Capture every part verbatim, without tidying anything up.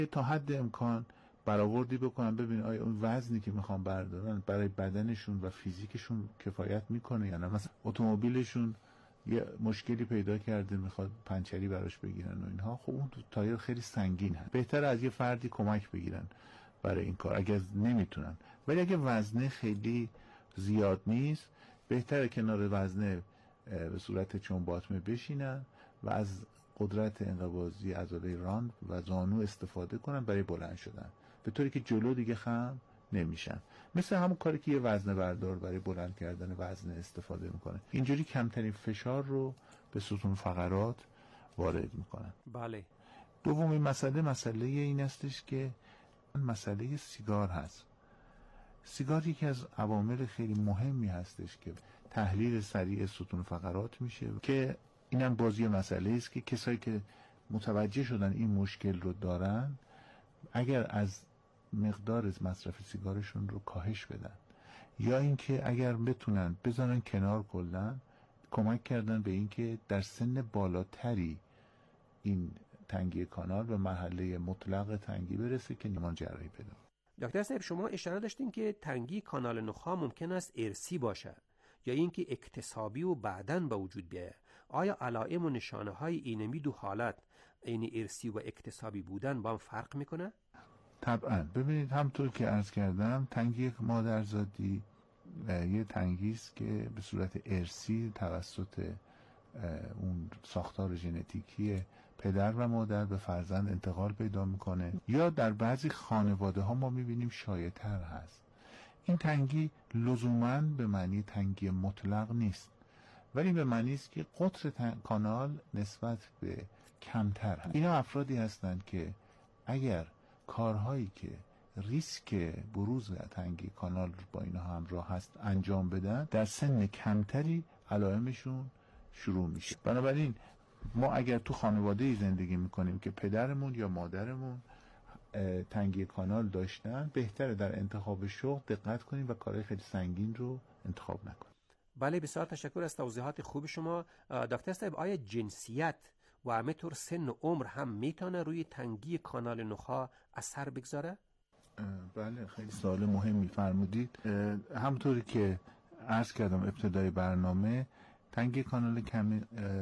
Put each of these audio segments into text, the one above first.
تا حد امکان برآوردی بکنن، ببین آیا اون وزنی که میخوان بردارن برای بدنشون و فیزیکشون کفایت میکنه یا نه. مثلا اتومبیلشون یه مشکلی پیدا کرده میخواد پنچری براش بگیرن و اینها، خب اون تایر خیلی سنگین هست، بهتره از یه فردی کمک بگیرن برای این کار اگر نمیتونن. ولی اگه وزنه خیلی زیاد نیست، بهتره کنار وزنه به صورت چون باطمه بشینن و از قدرت انقباضی عضله ران و زانو استفاده کنن برای بلند شدن، به طوری که جلو دیگه خم نمیشن. مثل همون کاری که یه وزنه بردار برای بلند کردن وزنه استفاده میکنه. اینجوری کمترین فشار رو به ستون فقرات وارد میکنن. بله. دومین مسئله مسئله این استش که مسئله سیگار هست. سیگار یکی از عوامل خیلی مهمی هستش که تحلیل سریع ستون فقرات میشه، که اینم بازی مسئله است که کسایی که متوجه شدن این مشکل رو دارن، اگر از مقدار مصرف سیگارشون رو کاهش بدن یا اینکه اگر بتونن بزنن کنار کلا، کمک کردن به اینکه در سن بالاتری این تنگی کانال به مرحله مطلق تنگی برسه که نیمان جراحی پیدا. دکتر صاحب شما اشاره داشتین که تنگی کانال نخاع ممکن است ارثی باشه یا اینکه اکتسابی و بعداً به وجود بیاید. آیا علائم و نشانه های این دو حالت، یعنی ارثی و اکتسابی بودن، با هم فرق میکنه؟ طبعا. ببینید همطور که عرض کردم، تنگی مادرزادی یه تنگی است که به صورت ارثی توسط اون ساختار ژنتیکی پدر و مادر به فرزند انتقال پیدا میکنه، یا در بعضی خانواده ها ما میبینیم شایع‌تر هست. این تنگی لزوماً به معنی تنگی مطلق نیست، ولی به معنی است که قطر کانال نسبت به کمتر هست. اینا افرادی هستند که اگر کارهایی که ریسک بروز تنگی کانال با اینا همراه هست انجام بدن، در سن کمتری علائمشون شروع میشه. بنابراین ما اگر تو خانواده زندگی میکنیم که پدرمون یا مادرمون تنگی کانال داشتن، بهتره در انتخاب شغل دقت کنیم و کارهای خیلی سنگین رو انتخاب نکنیم. بله، بسیار تشکر از توضیحات خوب شما. دکتر صاحب، آیا جنسیت و همینطور سن و عمر هم میتونه روی تنگی کانال نخاع اثر بگذاره؟ بله، خیلی سوال مهمی فرمودید. همونطوری که عرض کردم ابتدای برنامه، تنگی کانال کمی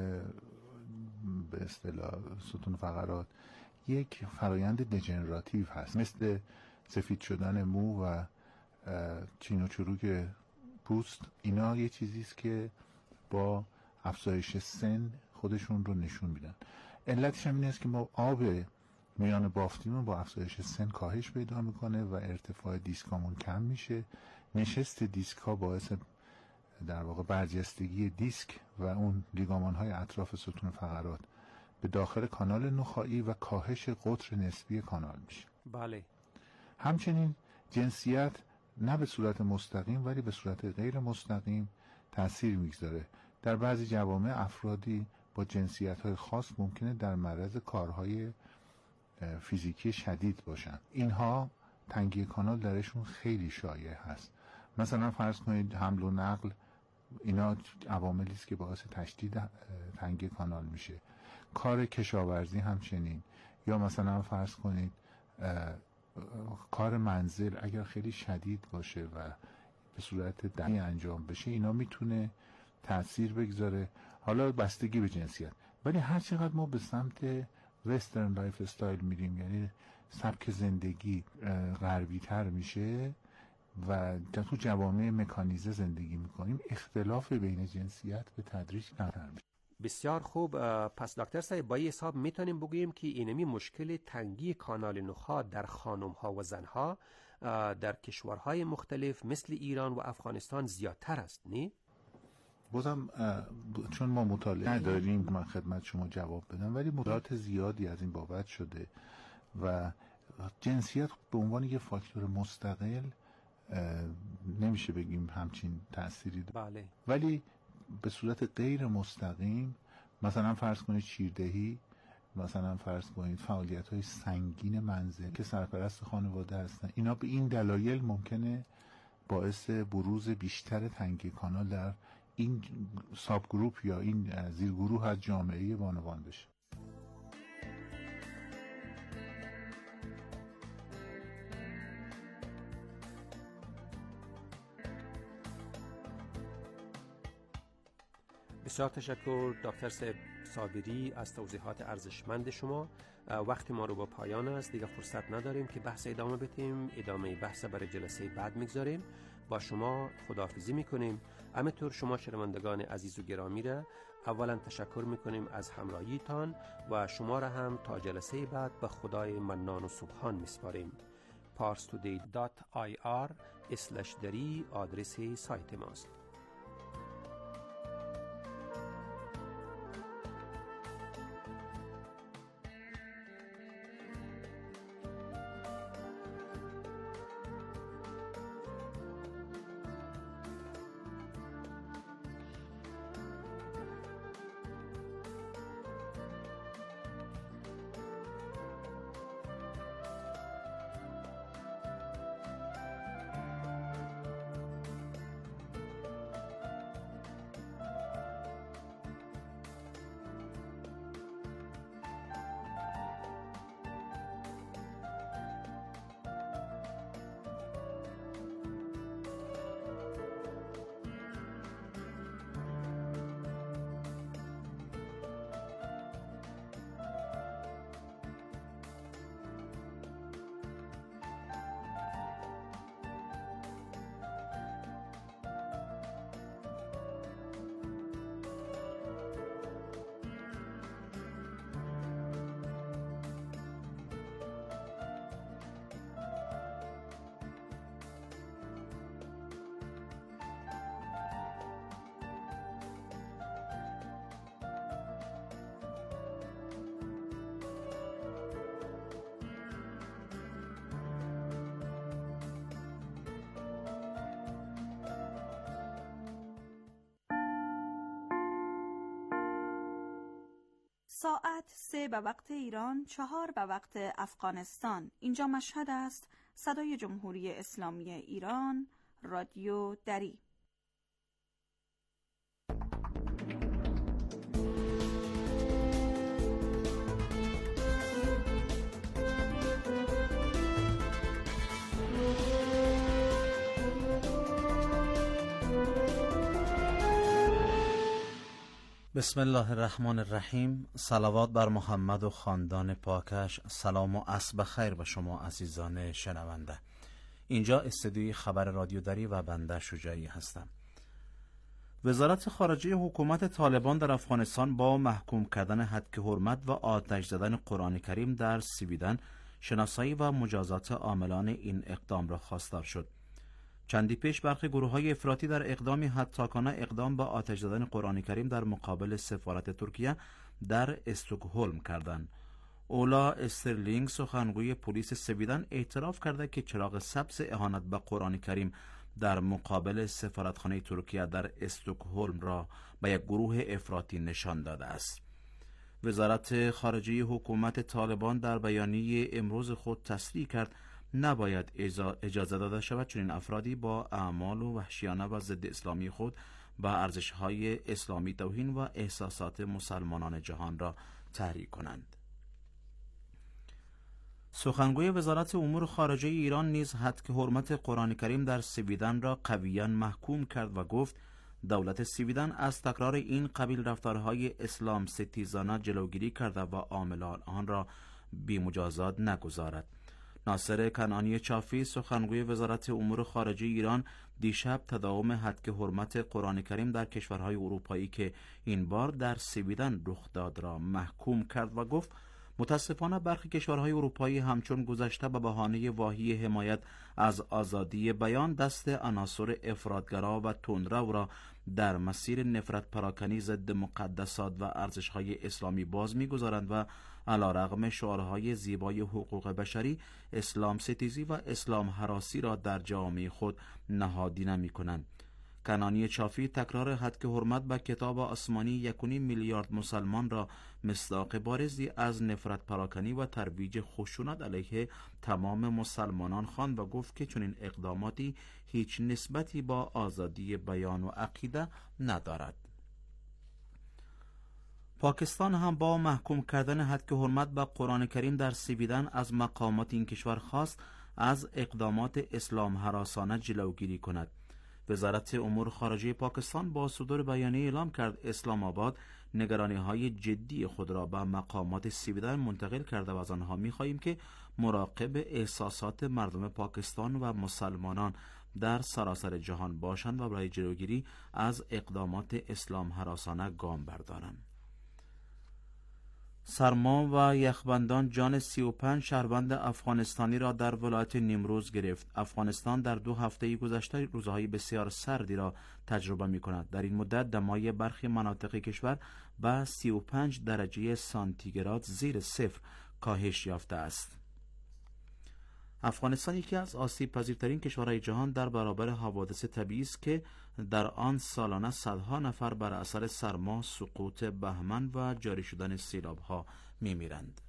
به اصطلاح ستون فقرات یک فرایند دژنراتیو هست، مثل سفید شدن مو و چین و چروک پوست. اینا یه چیزی است که با افزایش سن خودشون رو نشون میدن. علتش هم این است که ما آب میان بافتیمون با افزایش سن کاهش پیدا میکنه و ارتفاع دیسکامون کم میشه. نشست دیسک ها باعث در واقع برجستگی دیسک و اون لیگامان های اطراف ستون فقرات به داخل کانال نخاعی و کاهش قطر نسبی کانال میشه. بله. همچنین جنسیت نه به صورت مستقیم ولی به صورت غیر مستقیم تأثیر میگذاره. در بعضی جوامع افرادی با جنسیت های خاص ممکنه در معرض کارهای فیزیکی شدید باشن. اینها تنگی کانال درشون خیلی شایع هست. مثلا فرض کنید حمل و نقل، اینا عواملی است که باعث تشدید تنگی کانال میشه. کار کشاورزی همچنین، یا مثلا فرض کنید کار منزل اگر خیلی شدید باشه و به صورت دمی انجام بشه، اینا میتونه تأثیر بگذاره. حالا بستگی به جنسیت. ولی هر چقدر ما به سمت وسترن لایف استایل میریم، یعنی سبک زندگی غربی تر میشه و تو جوامع مکانیزه زندگی میکنیم، اختلاف بین جنسیت به تدریج کمتر میشه. بسیار خوب. پس دکتر صاحب با این حساب میتونیم بگوییم که اینمی مشکل تنگی کانال نخاع در خانم ها و زن ها در کشورهای مختلف مثل ایران و افغانستان زیادتر است، نه؟ بازم چون ما مطالعه نداریم من خدمت شما جواب بدم، ولی مطالعات زیادی از این بابت شده و جنسیت به عنوان یه فاکتور مستقل نمیشه بگیم همچین تأثیری داره. بله. ولی به صورت غیر مستقیم، مثلا فرض کنید شیردهی، مثلا فرض کنید فعالیت‌های سنگین منزل که سرپرست خانواده هستن، اینا به این دلایل ممکنه باعث بروز بیشتر تنگی کانال در این ساب گروپ یا این زیرگروه از جامعه بانوان بشه. بسیار تشکر دکتر صابری از توضیحات ارزشمند شما. وقت ما رو با پایان است، دیگه فرصت نداریم که بحث ادامه بدیم. ادامه بحث برای جلسه بعد میگذاریم. با شما خداحافظی میکنیم. همینطور شما شنوندگان عزیز و گرامی را اولا تشکر میکنیم از همراهیتان و شما را هم تا جلسه بعد به خدای منان و سبحان میسپاریم. پارس تودی دات آی آر اسلش دری آدرس سایت ماست. ساعت سه به وقت ایران، چهار به وقت افغانستان. اینجا مشهد است. صدای جمهوری اسلامی ایران، رادیو دری. بسم الله الرحمن الرحیم. صلوات بر محمد و خاندان پاکش. سلام و عصر بخیر به شما عزیزان شنونده. اینجا استودیوی خبر رادیو دری و بنده شجاعی هستم. وزارت خارجه حکومت طالبان در افغانستان با محکوم کردن حد حرمت و آتش زدن قرآن کریم در سویدن شناسایی و مجازات عاملان این اقدام را خواستار شد. چندی پیش برخی گروه‌های افراطی در اقدامی حداکانه اقدام به آتش زدن قرآن کریم در مقابل سفارت ترکیه در استکهلم کردند. اولا استرلینگ سخنگوی پلیس سویدن اعتراف کرده که چراغ سبز اهانت به قرآن کریم در مقابل سفارتخانه ترکیه در استکهلم را به یک گروه افراطی نشان داده است. وزارت خارجه حکومت طالبان در بیانیه امروز خود تصریح کرد نباید اجازه داده شود چنین افرادی با اعمال و وحشیانه و ضد اسلامی خود با ارزش‌های اسلامی توهین و احساسات مسلمانان جهان را تحریک کنند. سخنگوی وزارت امور خارجه ایران نیز حد حرمت قرآن کریم در سویدن را قویاً محکوم کرد و گفت دولت سویدن از تکرار این قبیل رفتارهای اسلام ستیزانه جلوگیری کرده و عاملان آن را بی مجازات نگذارد. ناصر کنعانی چافی سخنگوی وزارت امور خارجه ایران دیشب تداوم حد حرمت قرآن کریم در کشورهای اروپایی که این بار در سویدن رخ داد را محکوم کرد و گفت متاسفانه برخی کشورهای اروپایی همچون گذشته به بهانه واهی حمایت از آزادی بیان دست عناصر افراطگرا و تندرو را در مسیر نفرت پراکنی ضد مقدسات و ارزش‌های اسلامی باز می‌گذارند و علیرغم شعارهای زیبای حقوق بشری، اسلام ستیزی و اسلام هراسی را در جامعه خود نهادی نمی‌کنند. کنعانی چافی تکرار حد حرمت به کتاب آسمانی یکونی میلیارد مسلمان را مصداق بارزی از نفرت پراکنی و ترویج خشونت علیه تمام مسلمانان خواند و گفت که چنین اقداماتی هیچ نسبتی با آزادی بیان و عقیده ندارد. پاکستان هم با محکوم کردن حد حرمت به قرآن کریم در سویدن از مقامات این کشور خواست از اقدامات اسلام هراسانه جلوگیری کند. وزارت امور خارجه پاکستان با صدور بیانیه اعلام کرد اسلام آباد نگرانی‌های جدی خود را به مقامات سویدن منتقل کرده و از آنها می‌خواهیم که مراقب احساسات مردم پاکستان و مسلمانان در سراسر جهان باشند و برای جلوگیری از اقدامات اسلام هراسانه گام بردارند. سرما و یخبندان جان سی و پنج شهروند افغانستانی را در ولایت نیمروز گرفت. افغانستان در دو هفته گذشته روزهای بسیار سردی را تجربه می کند. در این مدت دمای برخی مناطق کشور به سی و پنج درجه سانتیگراد زیر صفر کاهش یافته است. افغانستان یکی از آسیب پذیرترین کشورهای جهان در برابر حوادث طبیعی است که در آن سالانه صدها نفر بر اثر سرما، سقوط بهمن و جاری شدن سیلاب‌ها می‌میرند.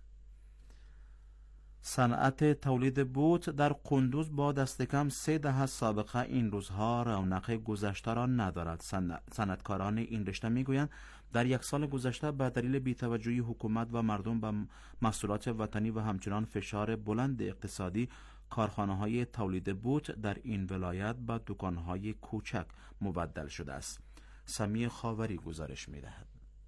صنعت تولید بوت در قندوز با دست کم سه دهه سابقه این روزها رونق گذشته را ندارد. صنعتکاران این رشته میگویند در یک سال گذشته به دلیل بی‌توجهی حکومت و مردم به محصولات وطنی و همچنان فشار بلند اقتصادی، کارخانه‌های تولید بوت در این ولایت به دکان‌های کوچک مبدل شده است. سمیع خاوری گزارش می‌دهد.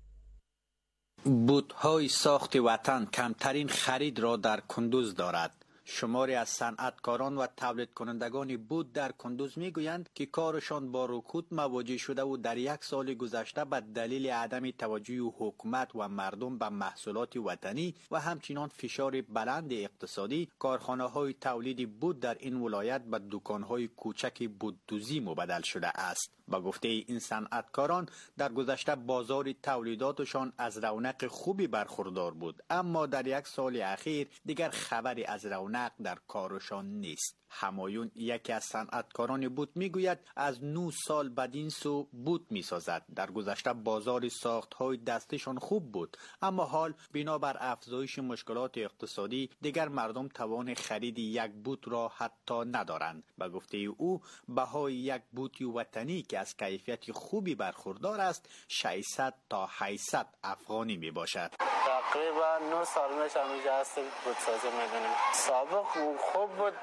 بوت‌های ساخت وطن کمترین خرید را در کندوز دارد. شماری از صنعتکاران و تولید کنندگان بوت در کندوز میگویند که کارشان با رکود مواجه شده و در یک سال گذشته به دلیل عدم توجه حکومت و مردم به محصولات وطنی و همچنان فشار بلند اقتصادی، کارخانه‌های تولید بوت در این ولایت به دکان‌های کوچک بوت‌دوزی مبدل شده است. با گفته این صنعتکاران در گذشته بازار تولیداتشان از رونق خوبی برخوردار بود، اما در یک سال اخیر دیگر خبری از رونق در کارشان نیست. همایون یکی از صنعتکاران بوت میگوید از نه سال بدین سو بوت میسازد. در گذشته بازار ساخت‌های دستشان خوب بود، اما حال بنابر افزایش مشکلات اقتصادی دیگر مردم توان خرید یک بوت را حتی ندارند. به گفته او بهای یک بوت وطنی که از کیفیت خوبی برخوردار است ششصد تا هشتصد افغانی می باشد. تقریبا نه سال میشه همینجا هستیم بوت سازی میکنیم. سابق خوب بود،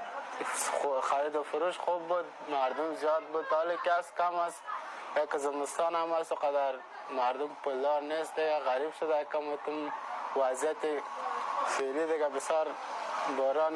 خرید و فروش خوب بود، مردم زیاد بود، حالی که از کم است. یک زمستان هم است و قدر مردم پولدار نیست، دیگه غریب شده کم وضعیت فعلی دیگه بسیار باران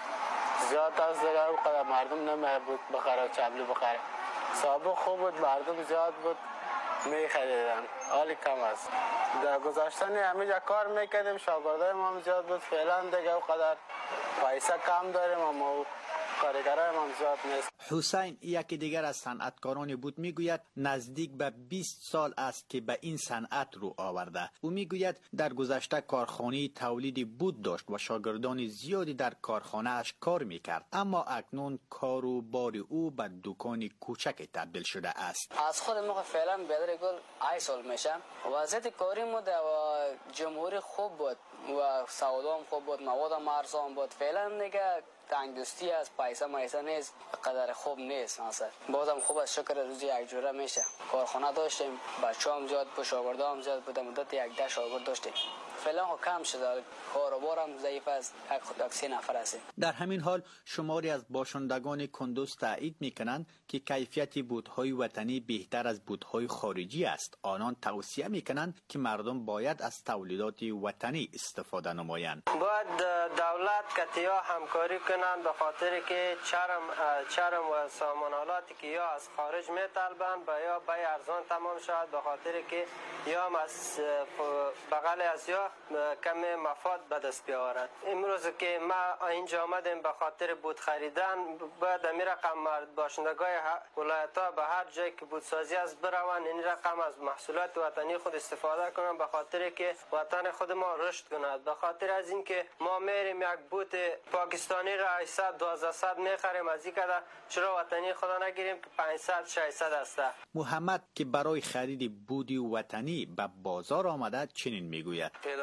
زیاد است دیگه و قدر مردم نمیه بود بخره و چبلی بخره. سابق خوب بود، مردم زیاد بود می خریدن، حالی کم است. در گذشتن همینجا کار میکردیم، شاگردای ما هم زیاد بود، فعلا دیگه و قدر پیسه کم داریم اما کارگرای ما هم زیاد نیست. حسین یکی دیگر از صنعتکاران بوت میگوید نزدیک به بیست سال است که به این صنعت رو آورده. او میگوید در گذشته کارخانه تولید بوت داشت و شاگردان زیادی در کارخانه اش کار میکرد، اما اکنون کار و بار او به دکان کوچک تبدیل شده است. از خود ما فعلا بدر گل ای سال میشه. وضعیت کاری ما در جمهوری خوب بود و سوادام خوب بود، موادم ارزان بود. فعلا دیگه تنگدستی از پیسه میسه نیست، قدر خوب نیست. مثلا بازم خوب از شکر روزی یک جوره میشه. کارخانه داشتیم، بچه هم زیاد بود، شاگرده هم زیاد بود، مدت یک ده شاگرد داشتیم. فعلا کم شده، کاروبار هم ضعیف است، یک سی نفر هستیم. در همین حال شماری از باشندگان کندوز تایید میکنند که کیفیت بوت‌های وطنی بهتر از بوت‌های خارجی است. آنان توصیه میکنند که مردم باید از تولیدات وطنی استفاده نمایند. باید دولت کتیا همکاری کنند به خاطر که چرم چرم و سامانالاتی که یا از خارج میطلبند با یا بای ارزان تمام شود، به خاطر که یا از بغل از یا کم مفاد به دست بیاورد. امروز که ما اینجا آمدیم به خاطر بوت خریدن، باید این رقم مرد باشندگان ولایت ها به هر جایی که بوتسازی است بروند، این رقم از محصولات وطنی خود استفاده کنند، به خاطر که وطن خود ما رشد کند. به خاطر از اینکه ما میریم یک بوت پاکستانی را هشتصد دوازده میخریم، از این کده چرا وطنی خدا نگیریم که پانصد ششصد است. محمد که برای خرید بودی وطنی به بازار آمده چنین میگوید. پیدا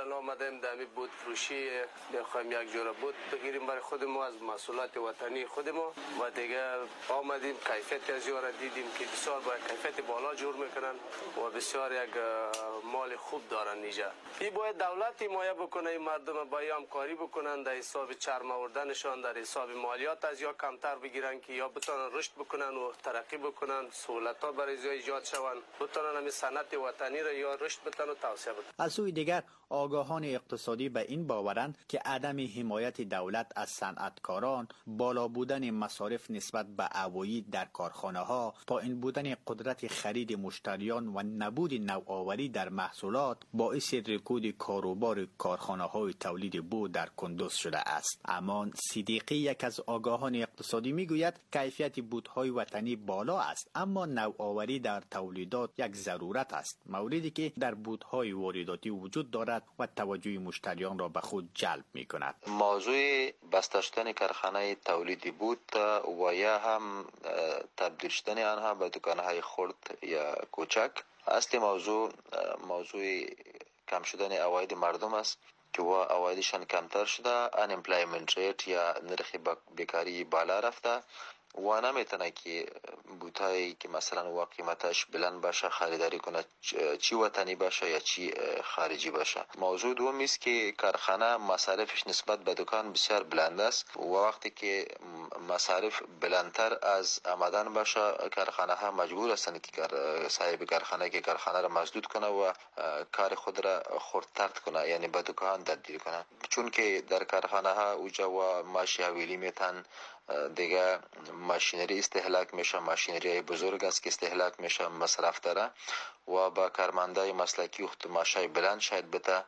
الان آمدیم دمی بود فروشی میخوایم یک جور بود بگیریم برای خودمون از محصولات وطنی خودمون و دیگه آمدیم کیفیت از یاره دیدیم که بسیار با کیفیت بالا جور میکنن و بسیار یک مال خوب دارن اینجا. این باید دولت حمایت بکنه، این مردم با همکاری بکنن در حساب چرم آوردنشان، در حساب مالیات از یا کمتر بگیرن که یا بتونن رشد بکنن و ترقی بکنن، سهولت‌ها برای زیاد ایجاد شون، بتونن همین صنعت وطنی را یا رشد بدن و توسعه بدن. از سوی دیگر آگاهان اقتصادی به این باورند که عدم حمایت دولت از صنعتکاران، بالا بودن مصارف نسبت به عواید در کارخانه ها، پایین بودن قدرت خرید مشتریان و نبود نوآوری در محصولات باعث رکود کاروبار کارخانه های تولید بود در کندوز شده است. امان صدیقی یک از آگاهان اقتصادی میگوید کیفیت بودهای وطنی بالا است، اما نوآوری در تولیدات یک ضرورت است، موردی که در بودهای وارداتی وجود دارد و توجه مشتریان را به خود جلب می کند. موضوع بسته شدن کارخانه تولید بود و یا هم تبدیل شدن آنها به دکانهای خرد یا کوچک. اصل موضوع موضوع کم شدن عواید مردم است که و عوایدشان کمتر شده، unemployment rate یا نرخ بیکاری بالا رفته و نمیتونه که بوتایی که مثلا و قیمتش بلند باشه خریداری کنه، چی وطنی باشه یا چی خارجی باشه. موضوع دوم است که کارخانه مصارفش نسبت به دکان بسیار بلند است و وقتی که مصارف بلندتر از آمدن باشه کارخانه ها مجبور هستند که صاحب کارخانه که کارخانه را مسدود کنه و کار خود را خردتر کنه، یعنی به دکان تبدیل کنه، چون که در کارخانه ها اوجا و ماشی حویلی میتن، دیگه ماشینری استهلاک میشه، ماشینری بزرگ است که استهلاک میشه، مصرف داره و با کارمندای مسلکی وقت ماشای بلند شاید بته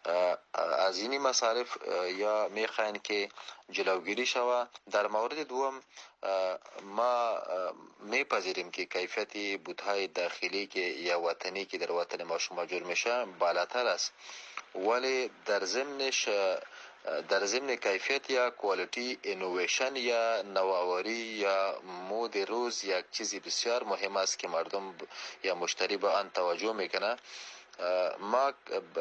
از اینی مصارف یا میخواین که جلوگیری شوه. در مورد دوم ما میپذیریم که کیفیت بودهای داخلی که یا وطنی که در وطن ما شما جور میشه بالاتر است، ولی در ضمنش در ضمن کیفیت یا کوالیتی اینویشن یا نوآوری یا مود روز یک چیزی بسیار مهم است که مردم یا مشتری به آن توجه میکنه. ما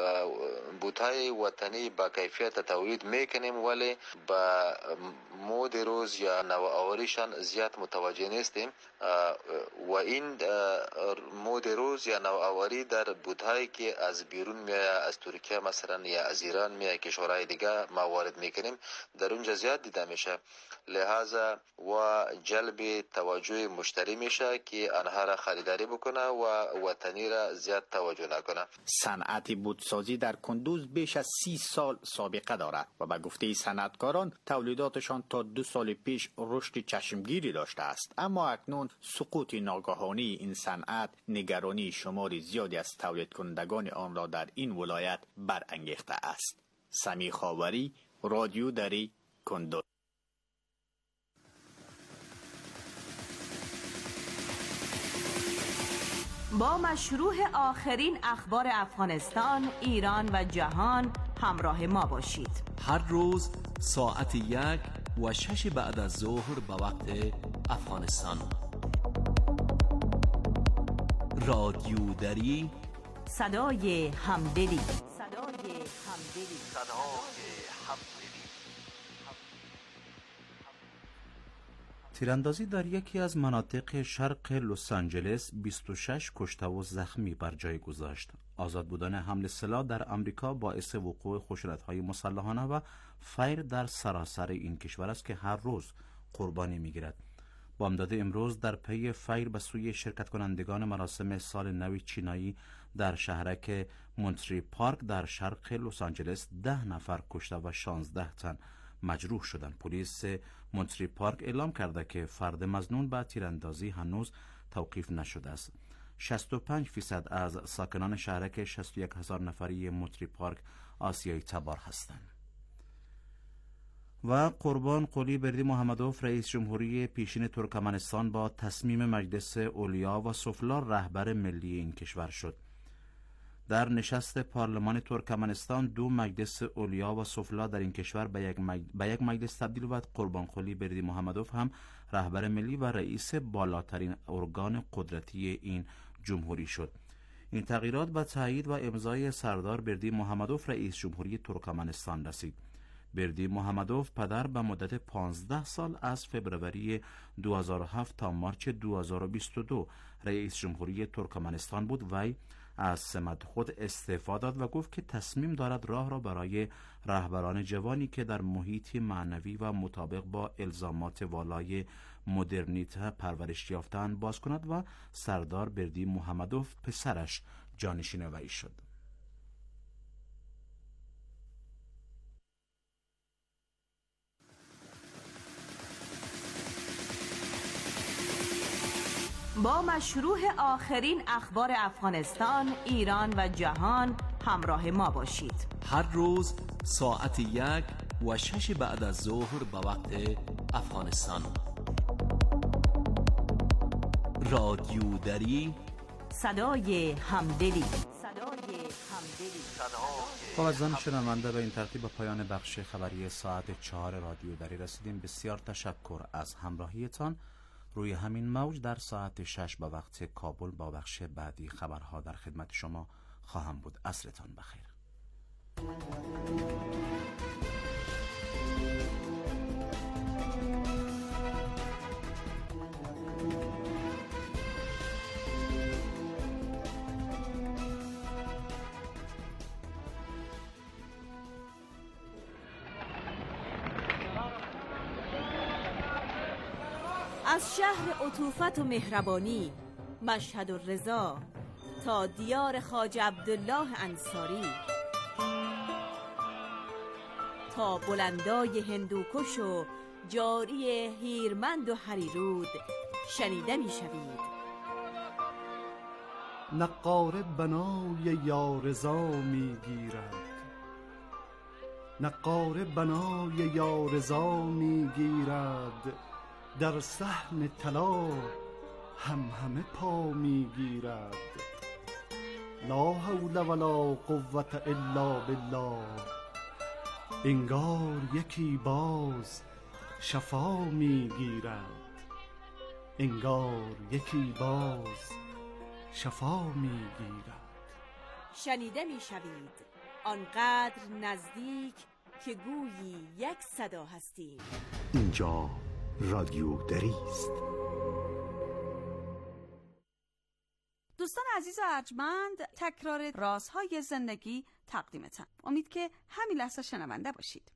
بوتهای وطنی با کیفیت تولید میکنیم ولی با مود روز یا نوآوریشان زیاد متوجه نیستیم و این مود روز یا نوآوری در بوتهایی که از بیرون میاد، از ترکیه مثلا یا از ایران میاد، کشورهای دیگه ما وارد میکنیم، در اونجا زیاد دیده میشه، لحاظا و جلب توجه مشتری میشه که آنها را خریداری بکنه و وطنی را زیاد توجه نکنه. صنعت بودسازی در کندوز بیش از سی سال سابقه دارد و به گفته صنعتکاران تولیداتشان تا دو سال پیش رشد چشمگیری داشته است، اما اکنون سقوط ناگهانی این صنعت نگرانی شماری زیادی از تولید کنندگان آن را در این ولایت برانگیخته است. سمی خاوری، رادیو دری، کندوز. با مشروع آخرین اخبار افغانستان، ایران و جهان همراه ما باشید. هر روز ساعت یک و شش بعد از ظهر به وقت افغانستان. رادیو دری، صدای همدلی. صدای همدلی. صدای همدلی. تیراندازی در یکی از مناطق شرق لس آنجلس بیست و شش کشته و زخمی بر جای گذاشت. آزاد بودن حمل سلاح در امریکا باعث وقوع خشونت‌های مسلحانه و فیر در سراسر این کشور است که هر روز قربانی می‌گیرد. بامداد امروز در پی فیر به سوی شرکت کنندگان مراسم سال نو چینایی در شهرک مونتری پارک در شرق لس آنجلس ده نفر کشته و شانزده تن مجروح شدند. پلیس مونتری پارک اعلام کرده که فرد مظنون به تیراندازی هنوز توقیف نشده است. شصت و پنج فیصد از ساکنان شهرک شصت و یک هزار نفری مونتری پارک آسیایی تبار هستند. و قربان قلی بردی محمدوف رئیس جمهوری پیشین ترکمنستان با تصمیم مجلس اولیا و سفلا رهبر ملی این کشور شد. در نشست پارلمان ترکمنستان دو مجلس اولیا و سفلا در این کشور به یک, مج... به یک مجلس تبدیل و قربان قلی بردی محمدوف هم رهبر ملی و رئیس بالاترین ارگان قدرتی این جمهوری شد. این تغییرات به تایید و امضای سردار بردی محمدوف رئیس جمهوری ترکمنستان رسید. بردی محمدوف پدر به مدت پانزده سال از فبروری دو هزار و هفت تا مارچ دو هزار و بیست و دو رئیس جمهوری ترکمنستان بود. وی از سمت خود استعفا داد و گفت که تصمیم دارد راه را برای رهبران جوانی که در محیطی معنوی و مطابق با الزامات والای مدرنیته پرورش یافتند باز کند و سردار بردی محمدوف پسرش جانشین وی شد. با مشروع آخرین اخبار افغانستان، ایران و جهان همراه ما باشید. هر روز ساعت یک و شش بعد از ظهر به وقت افغانستان. رادیو دری، صدای همدلی. صدای همدلی. خب عزیزان شنونده، به این ترتیب به پایان بخش خبری ساعت چهار رادیو دری رسیدیم. بسیار تشکر از همراهیتان. روی همین موج در ساعت شش به وقت کابل با بخش بعدی خبرها در خدمت شما خواهم بود. عصرتان بخیر. از شهر عطوفت و مهربانی، مشهد و رضا، تا دیار خواجه عبدالله انصاری، تا بلندای هندوکش و جاری هیرمند و هریرود شنیده می شوید. نقاره بنای یارزا می گیرد، نقاره بنای یارزا می گیرد، در صحن طلا هم همه پا می گیرد. لا حول ولا قوة الا بالله، انگار یکی باز شفا می گیرد، انگار یکی باز شفا می گیرد. شنیده می شوید آنقدر نزدیک که گویی یک صدا هستیم. اینجا رادیو دری است. دوستان عزیز و ارجمند، تکرار رازهای زندگی تقدیمتان. امید که همین لحظه شنونده باشید.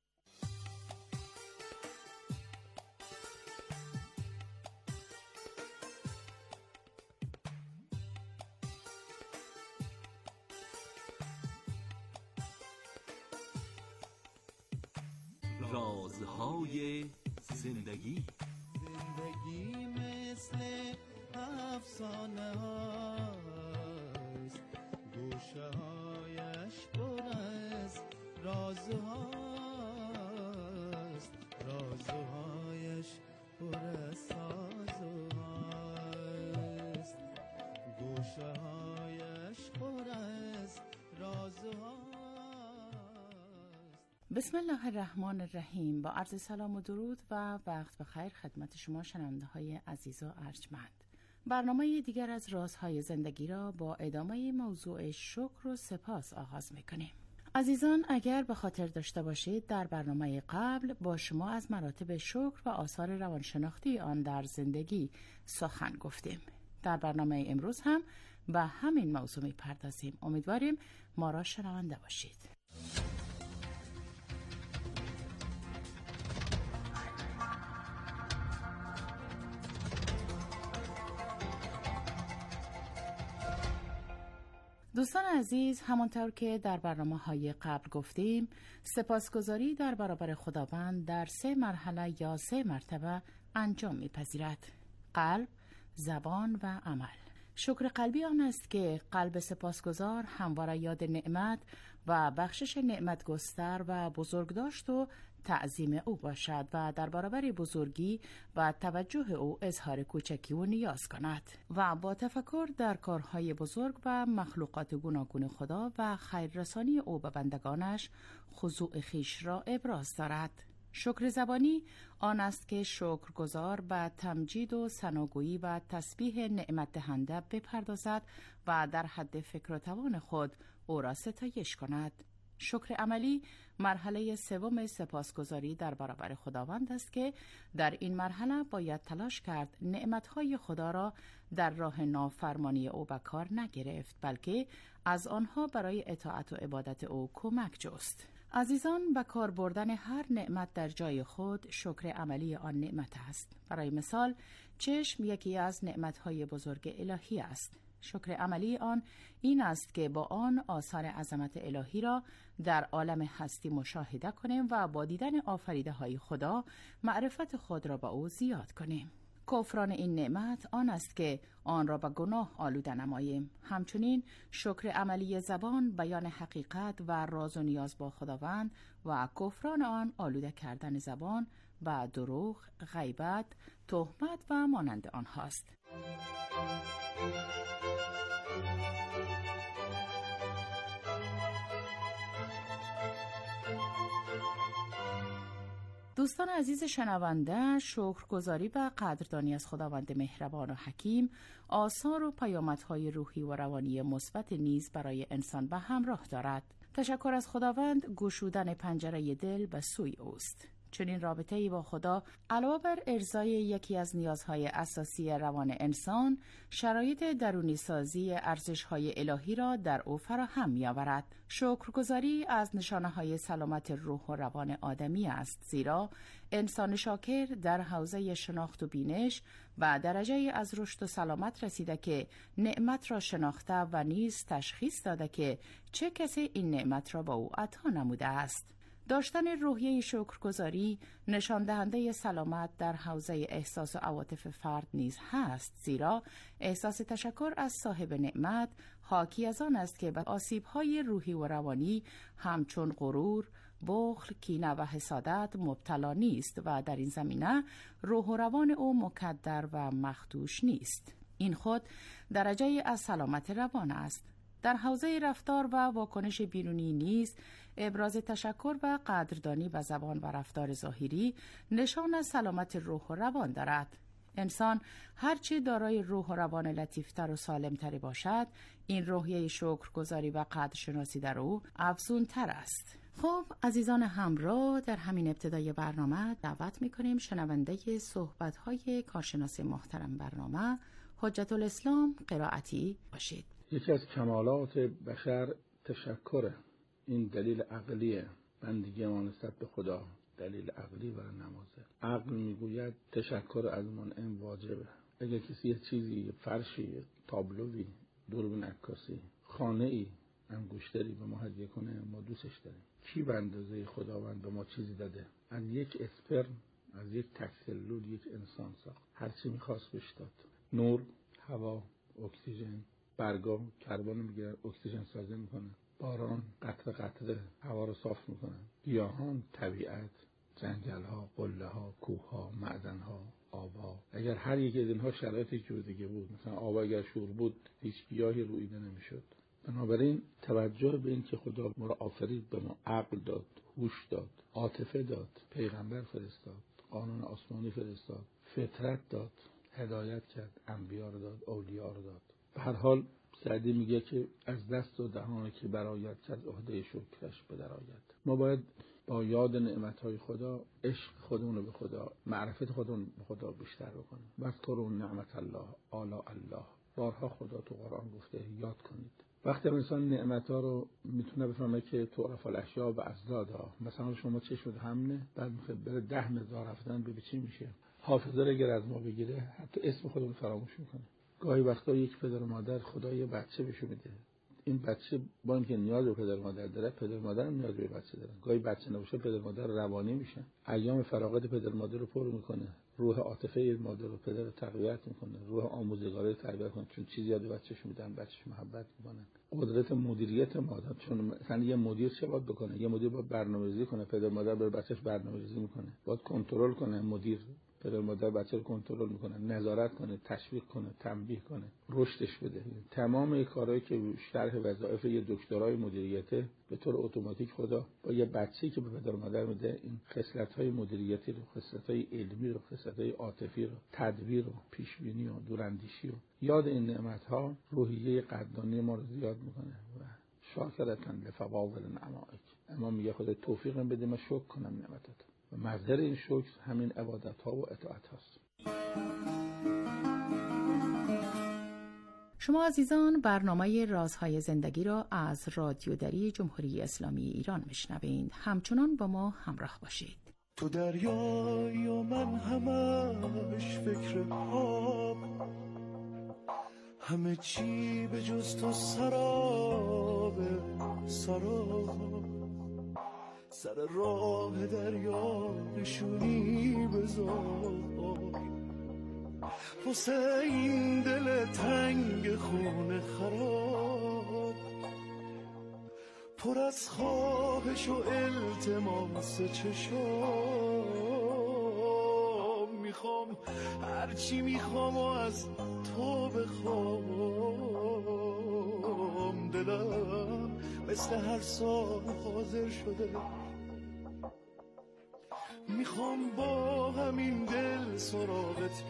رازهای زندگی. زندگی مثل افسانه هاست، گوشه هایش پر از رازهاست، رازهایش پر از سازهاست، گوشه هایش پر از رازهاست. بسم الله الرحمن الرحیم. با عرض سلام و درود و وقت بخیر خدمت شما شنونده های عزیز و ارجمند. برنامه دیگر از رازهای زندگی را با ادامه موضوع شکر و سپاس آغاز میکنیم. عزیزان، اگر به خاطر داشته باشید در برنامه قبل با شما از مراتب شکر و آثار روانشناختی آن در زندگی سخن گفتیم. در برنامه امروز هم به همین موضوع میپردازیم. امیدواریم ما را شنونده باشید. دوستان عزیز، همانطور که در برنامه‌های قبل گفتیم، سپاسگزاری در برابر خداوند در سه مرحله یا سه مرتبه انجام می‌پذیرد: قلب، زبان و عمل. شکر قلبی آن است که قلب سپاسگزار همواره یاد نعمت و بخشش نعمت گستر و بزرگداشت و تعظیم او باشد و در برابر بزرگی و توجه او اظهار کوچکی و نیاز کند و با تفکر در کارهای بزرگ و مخلوقات گوناگون خدا و خیررسانی او به بندگانش خضوع خیش را ابراز دارد. شکر زبانی آن است که شکرگزار به تمجید و ثناگویی و تسبیح نعمت دهنده بپردازد و در حد فکر و توان خود او را ستایش کند. شکر عملی مرحله سوم سپاسگزاری در برابر خداوند است که در این مرحله باید تلاش کرد نعمتهای خدا را در راه نافرمانی او به کار نگرفت، بلکه از آنها برای اطاعت و عبادت او کمک جست. عزیزان، به کار بردن هر نعمت در جای خود شکر عملی آن نعمت است. برای مثال، چشم یکی از نعمتهای بزرگ الهی است. شکر عملی آن این است که با آن آثار عظمت الهی را در عالم هستی مشاهده کنیم و با دیدن آفریده های خدا معرفت خود را با او زیاد کنیم. کفران این نعمت آن است که آن را به گناه آلوده نماییم. همچنین شکر عملی زبان بیان حقیقت و راز و نیاز با خداوند و کفران آن آلوده کردن زبان و دروغ، غیبت، تهمت و مانند آنهاست. دوستان عزیز شنونده، شکرگزاری و قدردانی از خداوند مهربان و حکیم آثار و پیامدهای روحی و روانی مثبت نیز برای انسان به همراه دارد. تشکر از خداوند گشودن پنجره دل به سوی اوست. چنین رابطه‌ای با خدا علاوه بر ارضای یکی از نیازهای اساسی روان انسان، شرایط درونی سازی ارزش‌های الهی را در او فراهم می‌آورد. شکرگزاری از نشانه‌های سلامت روح و روان آدمی است، زیرا انسان شاکر در حوزه شناخت و بینش و درجه از رشد و سلامت رسیده که نعمت را شناخته و نیز تشخیص داده که چه کسی این نعمت را با او عطا نموده است. داشتن روحیه شکرگزاری نشان دهنده سلامت در حوزه احساس و عواطف فرد نیز هست، زیرا احساس تشکر از صاحب نعمت حاکی از آن است که به آسیب‌های روحی و روانی همچون غرور، بخل، کینه و حسادت مبتلا نیست و در این زمینه روح و روان او مکدر و مخدوش نیست. این خود درجه از سلامت روان است. در حوزه رفتار و واکنش بیرونی نیز ابراز تشکر و قدردانی به زبان و رفتار ظاهری نشان از سلامت روح و روان دارد. انسان هرچی دارای روح و روان لطیفتر و سالمتری باشد، این روحیه شکرگزاری و قدرشناسی در او افزونتر است. خب عزیزان همراه، در همین ابتدای برنامه دعوت می‌کنیم شنونده صحبت‌های کارشناس محترم برنامه حجت الاسلام قرائتی باشید. یکی از کمالات بشر تشکره. این دلیل عقلیه. بندگی ما نسبت به خدا دلیل عقلی برای نمازه. عقل میگوید تشکر از منعم واجبه. اگر کسی یه چیزی، فرشی، تابلوی، دوربین عکاسی، خانه ای، انگشتری به ما هدیه کنه، ما دوستش داریم. کی به اندازه خداوند به ما چیزی داده؟ از یک اسپرم، از یک تک سلول یک انسان ساخت. هر چی می‌خواست بهش داد. نور، هوا، اکسیژن، برگا کربن میگیرن، اکسیژن سازی میکنن. باران قطره قطره هوا رو صاف میکنن. گیاهان، طبیعت، جنگل‌ها، قله‌ها، کوه‌ها، معدن‌ها، آب‌ها. اگر هر یک از اینها شرایط جور دیگه بود، مثلا آب اگر شور بود، هیچ گیاهی رویده نمیشد. بنابراین توجه به این که خدا ما را آفرید، به ما عقل داد، هوش داد، عاطفه داد، پیغمبر فرستاد، قانون آسمانی فرستاد، فطرت داد، هدایت کرد، انبیا رو داد، اولیاء رو داد. به هر حال سعدی میگه که از دست و دهانی که برآید که از عهده شکرش بدرآید. ما باید با یاد نعمتهای خدا عشق خودمون رو به خدا، معرفت خودمون به خدا بیشتر بکنیم. واذکروا نعمت الله آلاء الله. بارها خدا تو قرآن گفته یاد کنید. وقتی انسان نعمت‌ها رو میتونه بفهمه که تعرف الاشیاء و ازدادها، مثلا شما چشم همنه، بعد میخواد بره ده مزار رفتن ببین چی میشه. حافظه رو اگر از ما بگیره حتی اسم خودمون فراموش میکنه. گاهی وقتا یک پدر و مادر خدا یه بچه بهشون میده، این بچه با اینکه نیاز به پدر و مادر داره، پدر و مادر هم نیاز به بچه دارن. گاهی بچه نباشه پدر و مادر روانی میشن، ایام فراغت پدر و مادر رو پر میکنه، روح عاطفه مادر و پدر رو تقویت میکنه، روح آموزگاری رو تربیت میکنه، چون چیزی یاد بچه‌ش میدن، بچه‌ش محبت میکنه. قدرت مدیریت مادر، چون مثلا یه مدیر چه باید بکنه؟ یه مدیر باید برنامه‌ریزی کنه، پدر و مادر برای بچه‌ش برنامه‌ریزی میکنه، باید کنترل کنه مدیر پدر مادر بچه رو کنترل میکنه، نظارت کنه، تشویق کنه، تنبیه کنه، رشدش بده. تمام این کارهایی که شرح وظایف یه دکترای مدیریته به طور اتوماتیک خدا با یه بچه‌ای که به پدر مادر میده این خصلت‌های مدیریتی رو، خصلت‌های علمی رو، خصلت‌های عاطفی رو، تدبیر رو، پیشبینی و دوراندیشی رو، یاد این نعمت‌ها روحیه قدردانی ما رو زیاد میکنه و شاکرتن لفواضل نعمائک. اما میگه خدا توفیق بده من شکر کنم نعمتات و مصدر این شکر همین عبادت‌ها و اطاعت هاست. شما عزیزان برنامه رازهای زندگی را از رادیو دری جمهوری اسلامی ایران میشنوید. همچنان با ما همراه باشید. تو دریای و من همش فکر آب، همه چی به جز تو سراب سراب، سر راه دریا نشونی بذار واسه این دل تنگ خون خراب، پر از خواهش و التماس چشام، میخوام هرچی میخوام و از تو بخوام، دلم مثل هر سال حاضر شده، میخوام با همین دل سراغت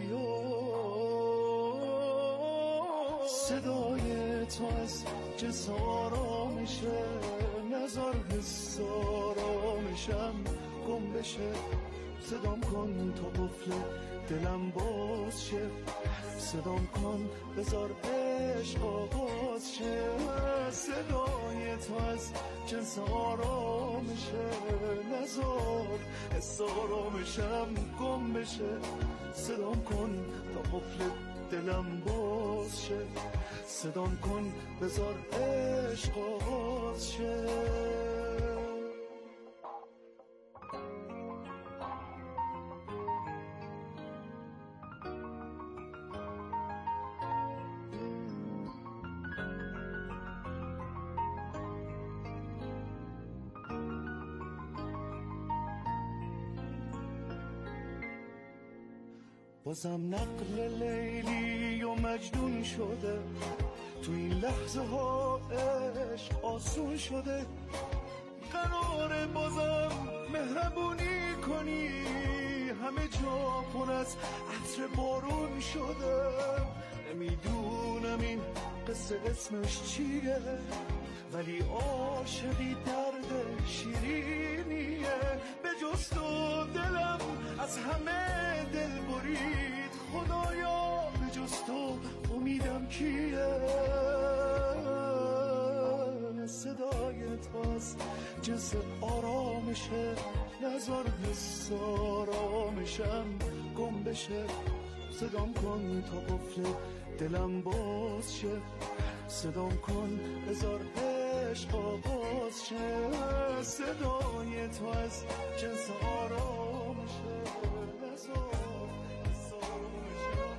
بیام، صدای تو از جنس آرامشه، نزار حس آرامشم گم بشه، صدام کن تا قفل دلم باز شه، صدام کن بذار عشق آغاز شه، صدای تو از جنس آرامشه، نزار حس آرامشم گم بشه، صدام کن تا قفل دلم باز شه، صدام کن بذار عشق آغاز شه. بازم نقل لیلی و مجنون شده، تو این لحظه ها عشق آسون شده، قراره بازم مهربونی کنی، همه جا پر از عطر بارون شده، نمیدونم این قصه اسمش چیه، ولی عاشقی درد شیرینیه، به جز تو دلم از همه دل برید، خدایا به جز تو امیدم کیه، صدای تو از جنس آرامشه، نزار حس آرامشم گم بشه، صدام کن تا قفل دلم باز شه، صدام کن بذار عشق آغاز شه، صدای تو از جنس آرامشه، نزار حس آرامشم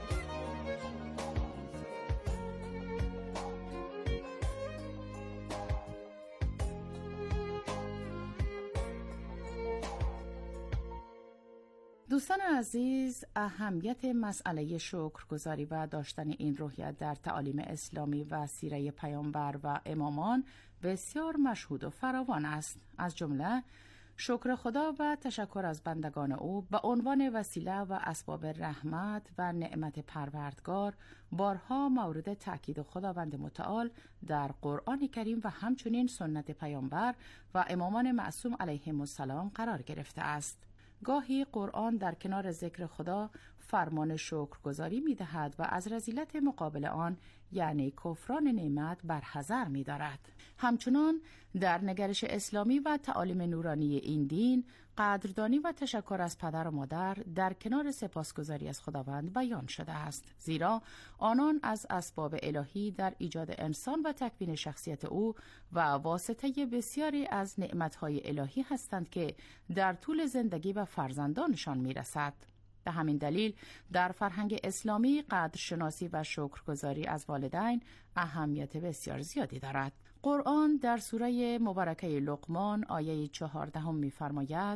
دوستان عزیز، اهمیت مسئله شکرگزاری و داشتن این روحیت در تعالیم اسلامی و سیره پیامبر و امامان بسیار مشهود و فراوان است. از جمله شکر خدا و تشکر از بندگان او به عنوان وسیله و اسباب رحمت و نعمت پروردگار بارها مورد تأکید خداوند متعال در قرآن کریم و همچنین سنت پیامبر و امامان معصوم علیهم السلام قرار گرفته است. گاهی قرآن در کنار ذکر خدا فرمان شکرگزاری می دهد و از رذیلت مقابل آن یعنی کفران نعمت برحذر می دارد. همچنان در نگرش اسلامی و تعالیم نورانی این دین قدردانی و تشکر از پدر و مادر در کنار سپاسگزاری از خداوند بیان شده است، زیرا آنان از اسباب الهی در ایجاد انسان و تکوین شخصیت او و واسطه بسیاری از نعمتهای الهی هستند که در طول زندگی و فرزندانشان میرسد. به همین دلیل در فرهنگ اسلامی قدرشناسی و شکرگزاری از والدین اهمیت بسیار زیادی دارد. قرآن در سوره مبارکه لقمان آیه چهاردهم می‌فرماید: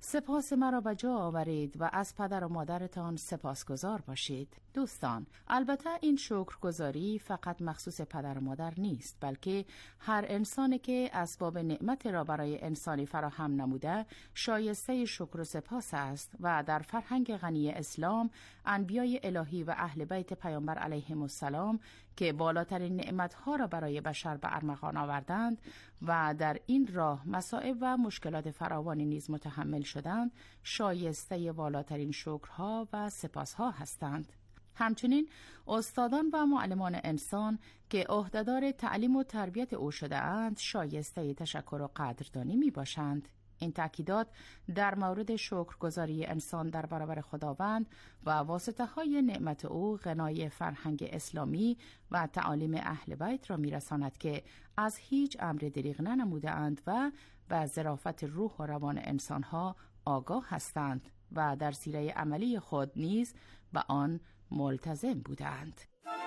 سپاس مرا به جا آورید و از پدر و مادرتان سپاسگزار باشید. دوستان، البته این شکرگزاری فقط مخصوص پدر و مادر نیست، بلکه هر انسانی که اسباب نعمت را برای انسانی فراهم نموده شایسته شکر و سپاس است و در فرهنگ غنی اسلام انبیای الهی و اهل بیت پیامبر علیهم السلام که بالاترین نعمتها را برای بشر به ارمغان آوردند و در این راه مصائب و مشکلات فراوانی نیز متحمل شدند، شایسته والاترین شکرها و سپاسها هستند. همچنین استادان و معلمان انسان که عهدهدار تعلیم و تربیت او شده اند شایسته تشکر و قدردانی می باشند. این تأکیدات در مورد شکرگزاری انسان در برابر خداوند و واسطه های نعمت او غنای فرهنگ اسلامی و تعالیم اهل بیت را می رساند که از هیچ امر دریغ ننموده اند و به ظرافت روح و روان انسان ها آگاه هستند و در سیره عملی خود نیز به آن ملتزم بودند.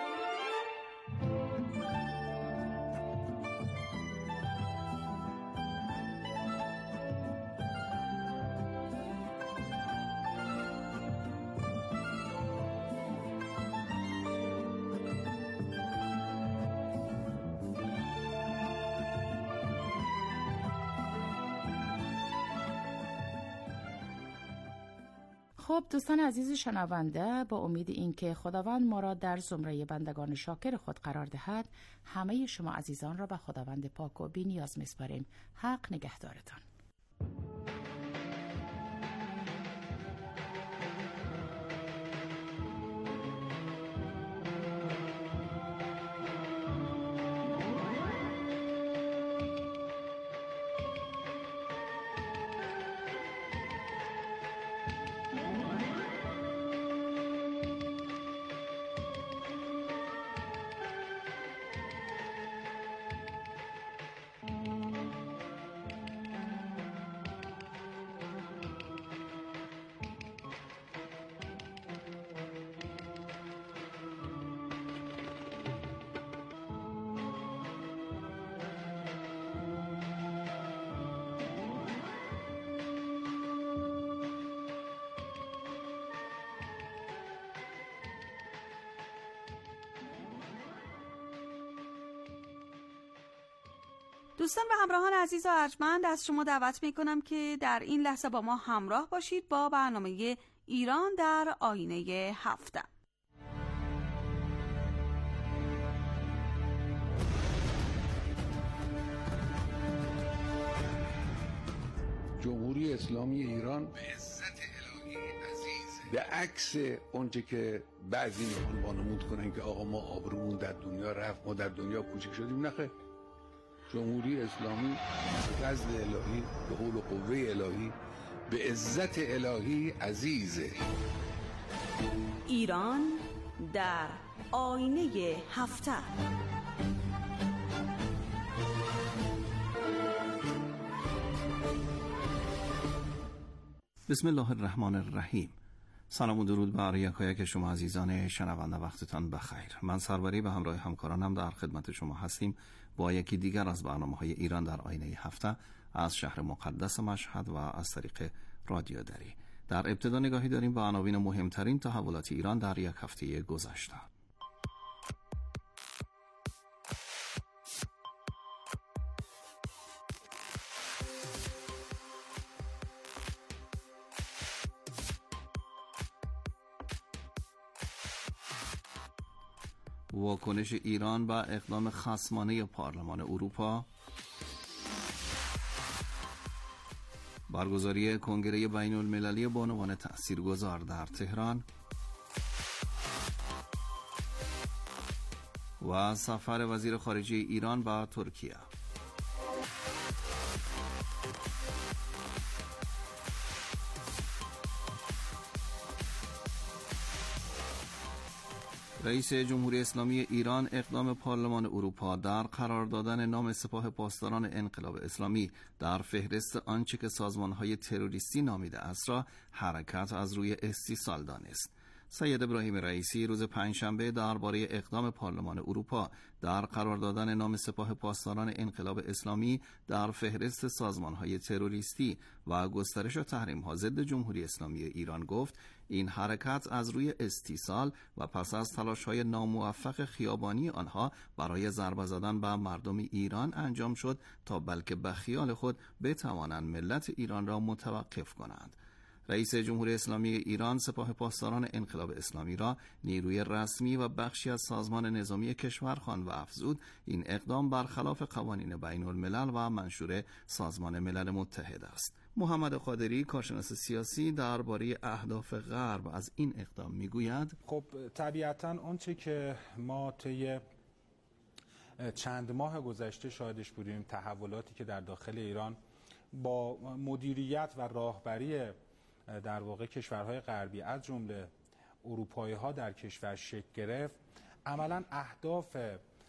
خب دوستان عزیز شنونده، با امید اینکه خداوند ما را در زمره بندگان شاکر خود قرار دهد، همه شما عزیزان را به خداوند پاک و بی نیاز میسپاریم. حق نگهدارتان. دوستان و همراهان عزیز و ارجمند، از شما دعوت می کنم که در این لحظه با ما همراه باشید با برنامه ایران در آینه هفته. جمهوری اسلامی ایران به عزت الهی عزیزه، به عکس اونچه که بعضی میخوان وانمود کنن که آقا ما آبرومون در دنیا رفت، ما در دنیا کوچک شدیم. نخیر، جمهوری اسلامی به فضل الهی، به حول و قوه الهی، به عزت الهی عزیزه. ایران در آینه هفته. بسم الله الرحمن الرحیم. سلام و درود بر یکایک شما عزیزان شنونده، وقتتان بخیر. من سروری به همراه همکارانم در خدمت شما هستیم با یکی دیگر از برنامه‌های ایران در آینه هفته از شهر مقدس مشهد و از طریق رادیو دری. در ابتدا نگاهی داریم به عناوین مهمترین تحولات ایران در یک هفته گذشته. واکنش ایران به اقدام خصمانه پارلمان اروپا، برگزاری کنگره بین المللی بانوان تاثیرگذار در تهران و سفر وزیر خارجه ایران به ترکیه. رئیس جمهوری اسلامی ایران اقدام پارلمان اروپا در قرار دادن نام سپاه پاسداران انقلاب اسلامی در فهرست آنچه که سازمان‌های تروریستی نامیده است را حرکت از روی استیصال دانست. سید ابراهیم رئیسی روز پنجشنبه درباره اقدام پارلمان اروپا در قرار دادن نام سپاه پاسداران انقلاب اسلامی در فهرست سازمان‌های تروریستی و گسترش تحریم‌ها ضد جمهوری اسلامی ایران گفت این حرکت از روی استیصال و پس از تلاش‌های ناموفق خیابانی آنها برای ضربه زدن به مردم ایران انجام شد تا بلکه به خیال خود بتوانند ملت ایران را متوقف کنند. رئیس جمهوری اسلامی ایران سپاه پاسداران انقلاب اسلامی را نیروی رسمی و بخشی از سازمان نظامی کشور خواند و افزود این اقدام برخلاف قوانین بین الملل و منشور سازمان ملل متحد است. محمد قادری کارشناس سیاسی درباره اهداف غرب از این اقدام میگوید خب طبیعتاً آنچه که ما طی چند ماه گذشته شاهدش بودیم، تحولاتی که در داخل ایران با مدیریت و راهبری در واقع کشورهای غربی از جمله اروپایی ها در کشور شکل گرفت، عملا اهداف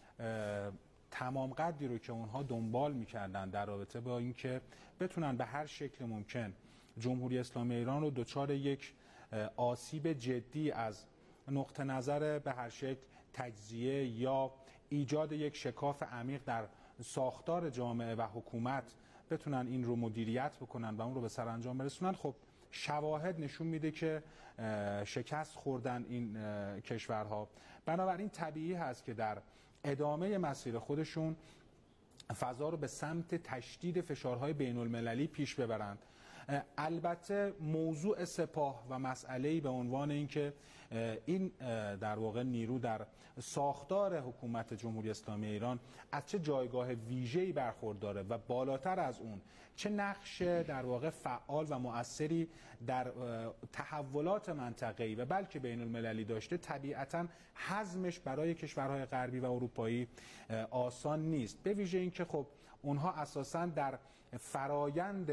تمام قدری رو که اونها دنبال میکردن در رابطه با اینکه بتونن به هر شکل ممکن جمهوری اسلامی ایران رو دچار یک آسیب جدی از نقطه نظر به هر شکل تجزیه یا ایجاد یک شکاف عمیق در ساختار جامعه و حکومت بتونن این رو مدیریت بکنن و اون رو به سرانجام برسونن، خب شواهد نشون میده که شکست خوردن این کشورها. بنابراین طبیعی هست که در ادامه مسیر خودشون فضا رو به سمت تشدید فشارهای بین المللی پیش ببرند. البته موضوع سپاه و مسئله‌ای به عنوان اینکه این در واقع نیرو در ساختار حکومت جمهوری اسلامی ایران از چه جایگاه ویژه‌ای برخورداره و بالاتر از اون چه نقش در واقع فعال و مؤثری در تحولات منطقه‌ای و بلکه بین المللی داشته، طبیعتاً هضمش برای کشورهای غربی و اروپایی آسان نیست، به ویژه اینکه خب اونها اساساً در فرایند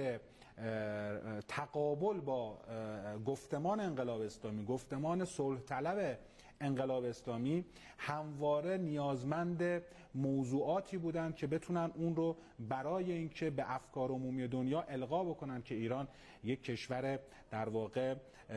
تقابل با گفتمان انقلاب اسلامی، گفتمان صلح طلب انقلاب اسلامی، همواره نیازمند موضوعاتی بودند که بتونن اون رو برای اینکه به افکار عمومی دنیا القا بکنن که ایران یک کشور در واقع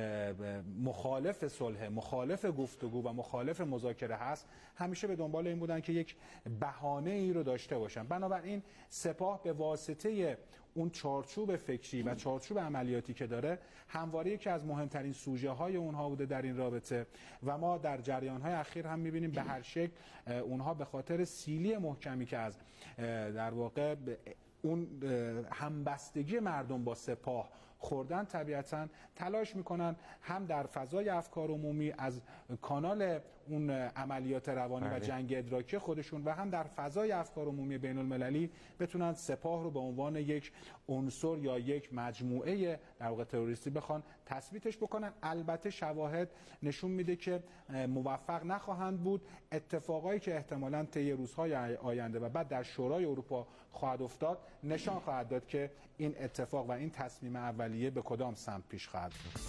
مخالف صلح، مخالف گفتگو و مخالف مذاکره هست، همیشه به دنبال این بودن که یک بهانه ای رو داشته باشن. بنابراین سپاه به واسطه اون چارچوب فکری و چارچوب عملیاتی که داره همواره یکی از مهمترین سوژه های اونها بوده در این رابطه و ما در جریان های اخیر هم میبینیم به هر شکل اونها به خاطر سیلی محکمی که از در واقع اون همبستگی مردم با سپاه خوردن، طبیعتاً تلاش میکنن هم در فضای افکار عمومی از کانال اون عملیات روانی بله. و جنگ ادراکی خودشون و هم در فضای افکار عمومی بین المللی بتونن سپاه رو به عنوان یک عنصر یا یک مجموعه در واقع تروریستی بخوان تثبیتش بکنن. البته شواهد نشون میده که موفق نخواهند بود. اتفاقایی که احتمالاً طی روزهای آینده و بعد در شورای اروپا خواهد افتاد نشان خواهد داد که این اتفاق و این تصمیم اولیه به کدام سمت پیش خواهد بود.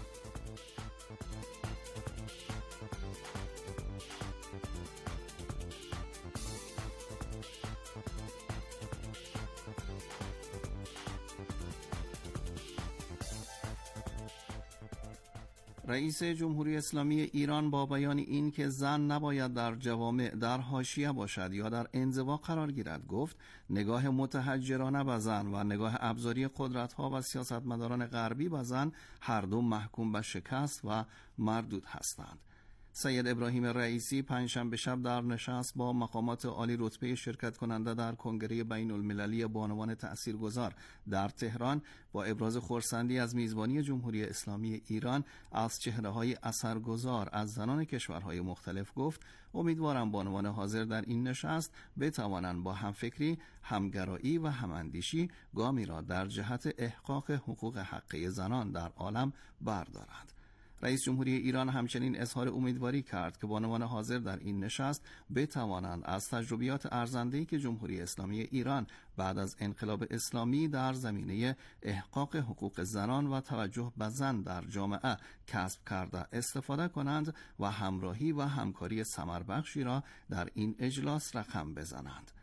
رئیس جمهوری اسلامی ایران با بیان این که زن نباید در جوامع در حاشیه باشد یا در انزوا قرار گیرد گفت نگاه متحجرانه به زن و نگاه ابزاری قدرت‌ها و سیاستمداران غربی به زن هر دو محکوم به شکست و مردود هستند. سید ابراهیم رئیسی پنجشنبه شب در نشست با مقامات عالی رتبه شرکت کننده در کنگره بین المللی بانوان تأثیرگذار در تهران با ابراز خرسندی از میزبانی جمهوری اسلامی ایران از چهره‌های اثرگذار از زنان کشورهای مختلف گفت امیدوارم بانوان حاضر در این نشست بتوانند با همفکری، همگرایی و هماندیشی گامی را در جهت احقاق حقوق حقیقی زنان در عالم بردارند. رئیس جمهوری ایران همچنین اظهار امیدواری کرد که بانوان حاضر در این نشست بتوانند از تجربیات ارزنده‌ای که جمهوری اسلامی ایران بعد از انقلاب اسلامی در زمینه احقاق حقوق زنان و توجه به زن در جامعه کسب کرده استفاده کنند و همراهی و همکاری ثمربخشی را در این اجلاس رقم بزنند.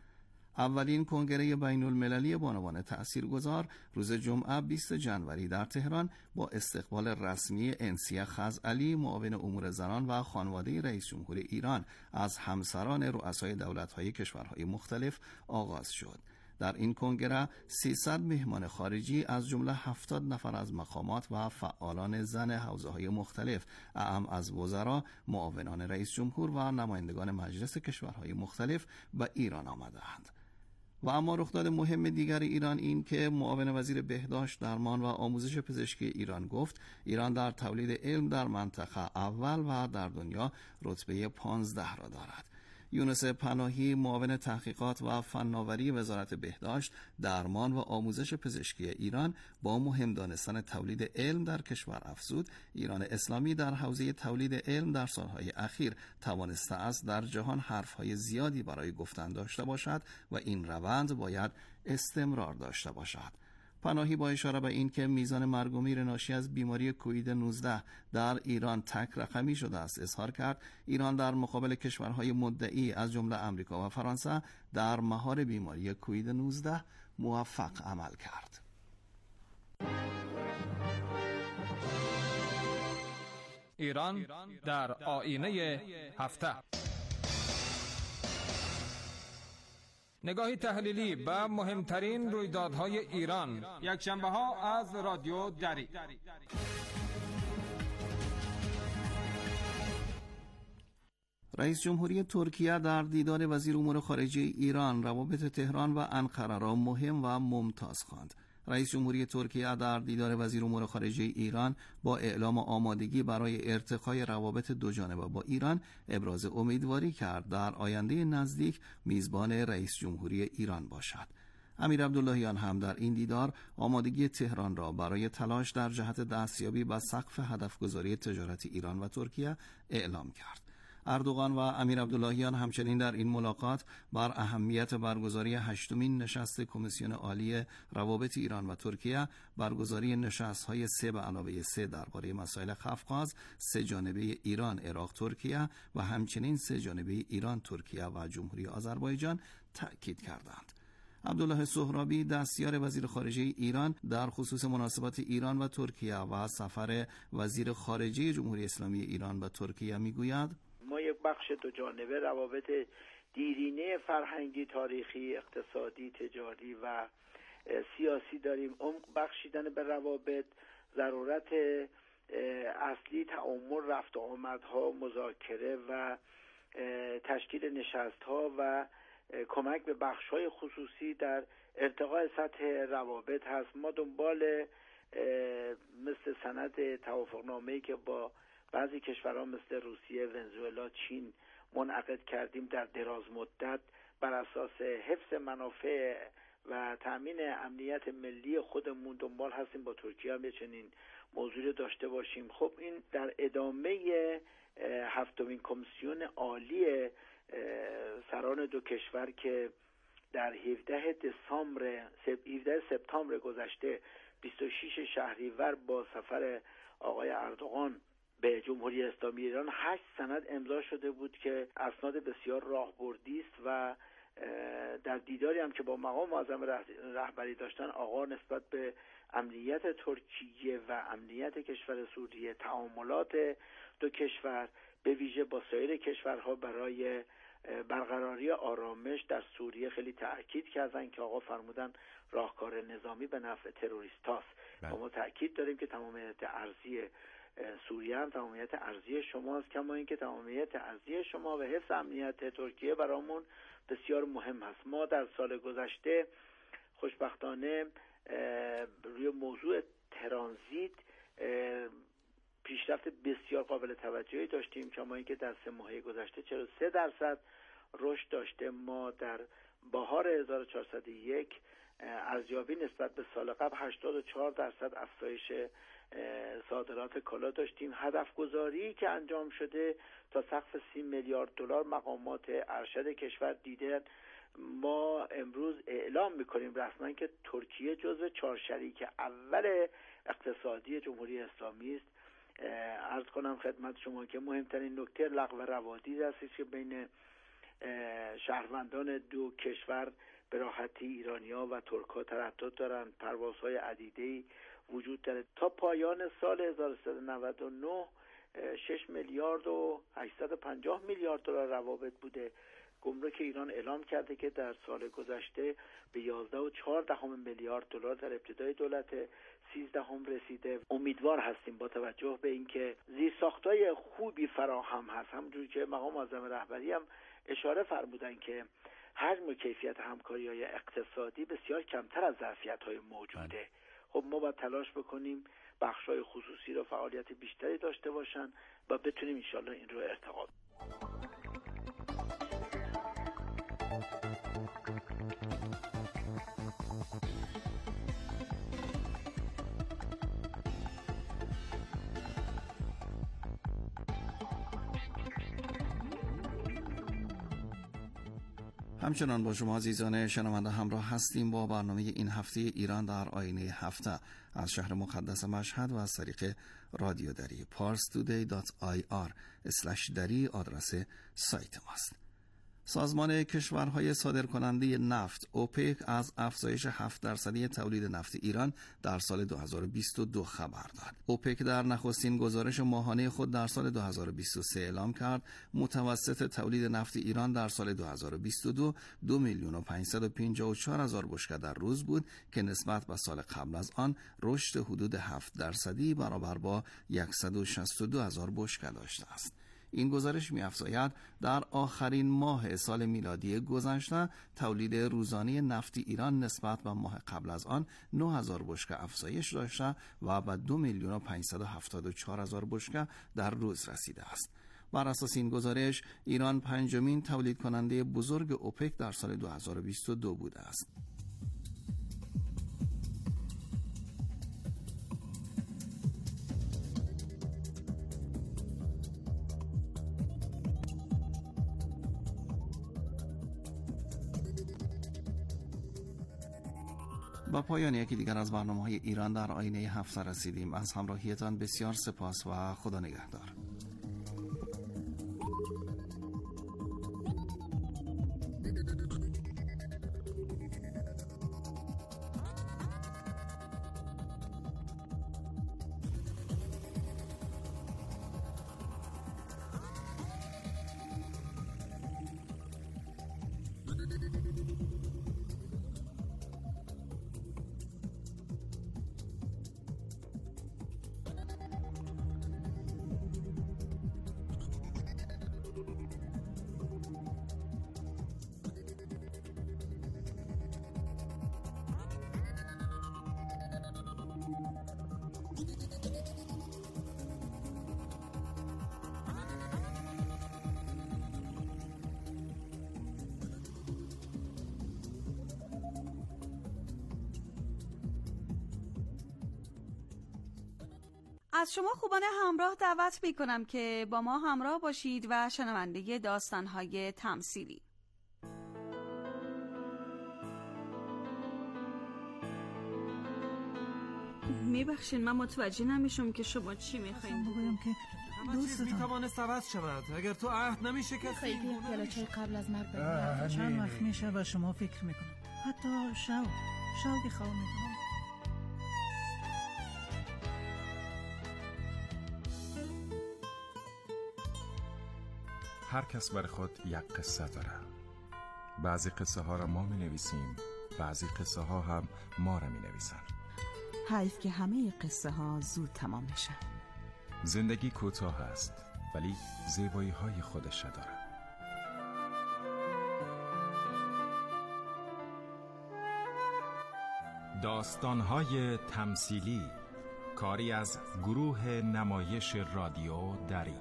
اولین کنگره بین المللی بانوان تاثیرگذار روز جمعه بیست ژانویه در تهران با استقبال رسمی انسیه خزعلی معاون امور زنان و خانواده رئیس جمهور ایران از همسران رؤسای دولت‌های کشورهای مختلف آغاز شد. در این کنگره سیصد مهمان خارجی از جمله هفتاد نفر از مقامات و فعالان زن حوزه‌های مختلف، اعم از وزرا، معاونان رئیس جمهور و نمایندگان مجلس کشورهای مختلف به ایران آمدند. و اما رخداد مهم دیگر ایران این که معاون وزیر بهداشت، درمان و آموزش پزشکی ایران گفت ایران در تولید علم در منطقه اول و در دنیا رتبه پانزده را دارد. یونس پناهی معاون تحقیقات و فناوری وزارت بهداشت، درمان و آموزش پزشکی ایران با مهم دانستن تولید علم در کشور افزود ایران اسلامی در حوزه تولید علم در سالهای اخیر توانسته است در جهان حرفهای زیادی برای گفتن داشته باشد و این روند باید استمرار داشته باشد. پناهی با اشاره به این که میزان مرگ و میر ناشی از بیماری کووید نوزده در ایران تک رقمی شده است اظهار کرد ایران در مقابل کشورهای مدعی از جمله آمریکا و فرانسه در مهار بیماری کووید نوزده موفق عمل کرد. ایران در آینه هفته، نگاهی تحلیلی به مهمترین رویدادهای ایران، یک شنبه ها از رادیو دری. رئیس جمهوری ترکیه در دیدار وزیر امور خارجه ایران روابط تهران و انقره را مهم و ممتاز خواند. رئیس جمهوری ترکیه در دیدار وزیر امور خارجه ایران با اعلام آمادگی برای ارتقای روابط دوجانبه با ایران ابراز امیدواری کرد در آینده نزدیک میزبان رئیس جمهوری ایران باشد. امیر عبداللهیان هم در این دیدار آمادگی تهران را برای تلاش در جهت دستیابی به سقف هدفگذاری تجارت ایران و ترکیه اعلام کرد. اردوغان و امیر عبداللهیان همچنین در این ملاقات بر اهمیت برگزاری هشتمین نشست کمیسیون عالی روابط ایران و ترکیه، برگزاری نشست‌های سه به علاوه سه درباره مسائل قفقاز، سه جانبه ایران، عراق، ترکیه و همچنین سه جانبه ایران، ترکیه و جمهوری آذربایجان تأکید کردند. عبدالله سهرابی دستیار وزیر خارجه ایران در خصوص مناسبات ایران و ترکیه و سفر وزیر خارجه جمهوری اسلامی ایران به ترکیه میگوید: ما یک بخش دو جانبه روابط دیرینه فرهنگی، تاریخی، اقتصادی، تجاری و سیاسی داریم. عمق بخشیدن به روابط، ضرورت اصلی تعامل، رفت و آمدها، مذاکره و تشکیل نشستها و کمک به بخش‌های خصوصی در ارتقاء سطح روابط هست. ما دنبال مثل سند توافقنامه‌ای که با بعضی کشورها مثل روسیه، ونزوئلا، چین منعقد کردیم در دراز مدت بر اساس حفظ منافع و تأمین امنیت ملی خودمون دنبال هستیم با ترکیه هم چنین موضوعی داشته باشیم. خب این در ادامه هفتمین کمیسیون عالی سران دو کشور که در هفده دسامبر هفده سپتامبر گذشته بیست و شش شهریور با سفر آقای اردوغان به جمهوری اسلامی ایران هشت سند امضا شده بود که اسناد بسیار راهبردی است و در دیداری هم که با مقام معظم رهبری داشتن آقا نسبت به امنیت ترکیه و امنیت کشور سوریه، تعاملات دو کشور به ویژه با سایر کشورها برای برقراری آرامش در سوریه خیلی تأکید کردن که آقا فرمودن راهکار نظامی به نفع تروریست هاست. ما تأکید داریم که تمامیت ارضی سوریه هم تمامیت ارضی شماست، کما اینکه تمامیت ارضی شما و حفظ امنیت ترکیه برامون بسیار مهم هست. ما در سال گذشته خوشبختانه روی موضوع ترانزیت پیشرفت بسیار قابل توجهی داشتیم، کما اینکه در سه ماهه گذشته چهل و سه درصد رشد داشته. ما در بهار هزار و چهارصد و یک ارزیابی نسبت به سال قبل هشتاد و چهار درصد افزایش صادرات کالا داشتیم. هدف گذاری که انجام شده تا سقف سی میلیارد دلار مقامات ارشد کشور دیدن. ما امروز اعلام میکنیم رسما که ترکیه جزو چهار شریک اول اقتصادی جمهوری اسلامی است. عرض کنم خدمت شما که مهمترین نکته لغو روادید است که بین شهروندان دو کشور به راحتی ایرانی‌ها و ترک‌ها تردد دارن. پروازهای عدیده‌ای وجود داره. تا پایان سال هزار و سیصد و نود و نه شش میلیارد و هشتصد و پنجاه میلیارد دلار روابط بوده. گمرک ایران اعلام کرده که در سال گذشته به یازده و چهار دهم میلیارد دلار در ابتدای دولت سیزدهم رسیده. امیدوار هستیم با توجه به اینکه زیرساختای خوبی فراهم هست، همونجوری که مقام معظم رهبری هم اشاره فرمودن که حجم و کیفیت همکاری‌های اقتصادی بسیار کمتر از ظرفیت‌های موجوده. خب ما باید تلاش بکنیم بخش‌های خصوصی رو فعالیت بیشتری داشته باشن و بتونیم انشالله این رو ارتقا بدیم. همچنان با شما عزیزان شنونده همراه هستیم با برنامه این هفته ایران در آینه هفته از شهر مقدس مشهد و از طریق رادیو دری پارس تودی دات آی آر اسلش دری آدرس سایت ماست. سازمان کشورهای صادرکننده نفت اوپک از افزایش هفت درصدی تولید نفت ایران در سال دو هزار و بیست و دو خبر داد. اوپک در نخستین گزارش ماهانه خود در سال دو هزار و بیست و سه اعلام کرد متوسط تولید نفت ایران در سال دو هزار و بیست و دو دو میلیون و پانصد و پنجاه و چهار هزار بشکه در روز بود که نسبت به سال قبل از آن رشد حدود هفت درصدی برابر با صد و شصت و دو هزار بشکه داشته است. این گزارش می‌افزاید در آخرین ماه سال میلادی گذشته تولید روزانه نفت ایران نسبت به ماه قبل از آن نه هزار بشکه افزایش داشته و به دو میلیون و پانصد و هفتاد و چهار هزار بشکه در روز رسیده است. بر اساس این گزارش ایران پنجمین تولید کننده بزرگ اوپک در سال دو هزار و بیست و دو بوده است. با پایان یکی دیگر از برنامه‌های ایران در آینه هفته رسیدیم. از همراهیتان بسیار سپاس و خدا نگهدار. از شما خوبان همراه دعوت می کنم که با ما همراه باشید و شنونده داستان‌های تمثیلی. میبخشین من متوجه نمیشم که شما چی میخواین بگویم که دوستتان میتوانست عوض شود اگر تو عهد نمیشکستی. خیلی پیاله چای قبل از مرگ بریم. چند وقت میشه و شما فکر میکنم حتی شو شو که خواه میکنم. هر کس بر خود یک قصه داره. بعضی قصه ها را ما می نویسیم، بعضی قصه ها هم ما را می نویسن. حیف که همه قصه ها زود تمام میشن. زندگی کوتاه است ولی زیبایی های خودش داره. داستان های تمثیلی، کاری از گروه نمایش رادیو دری.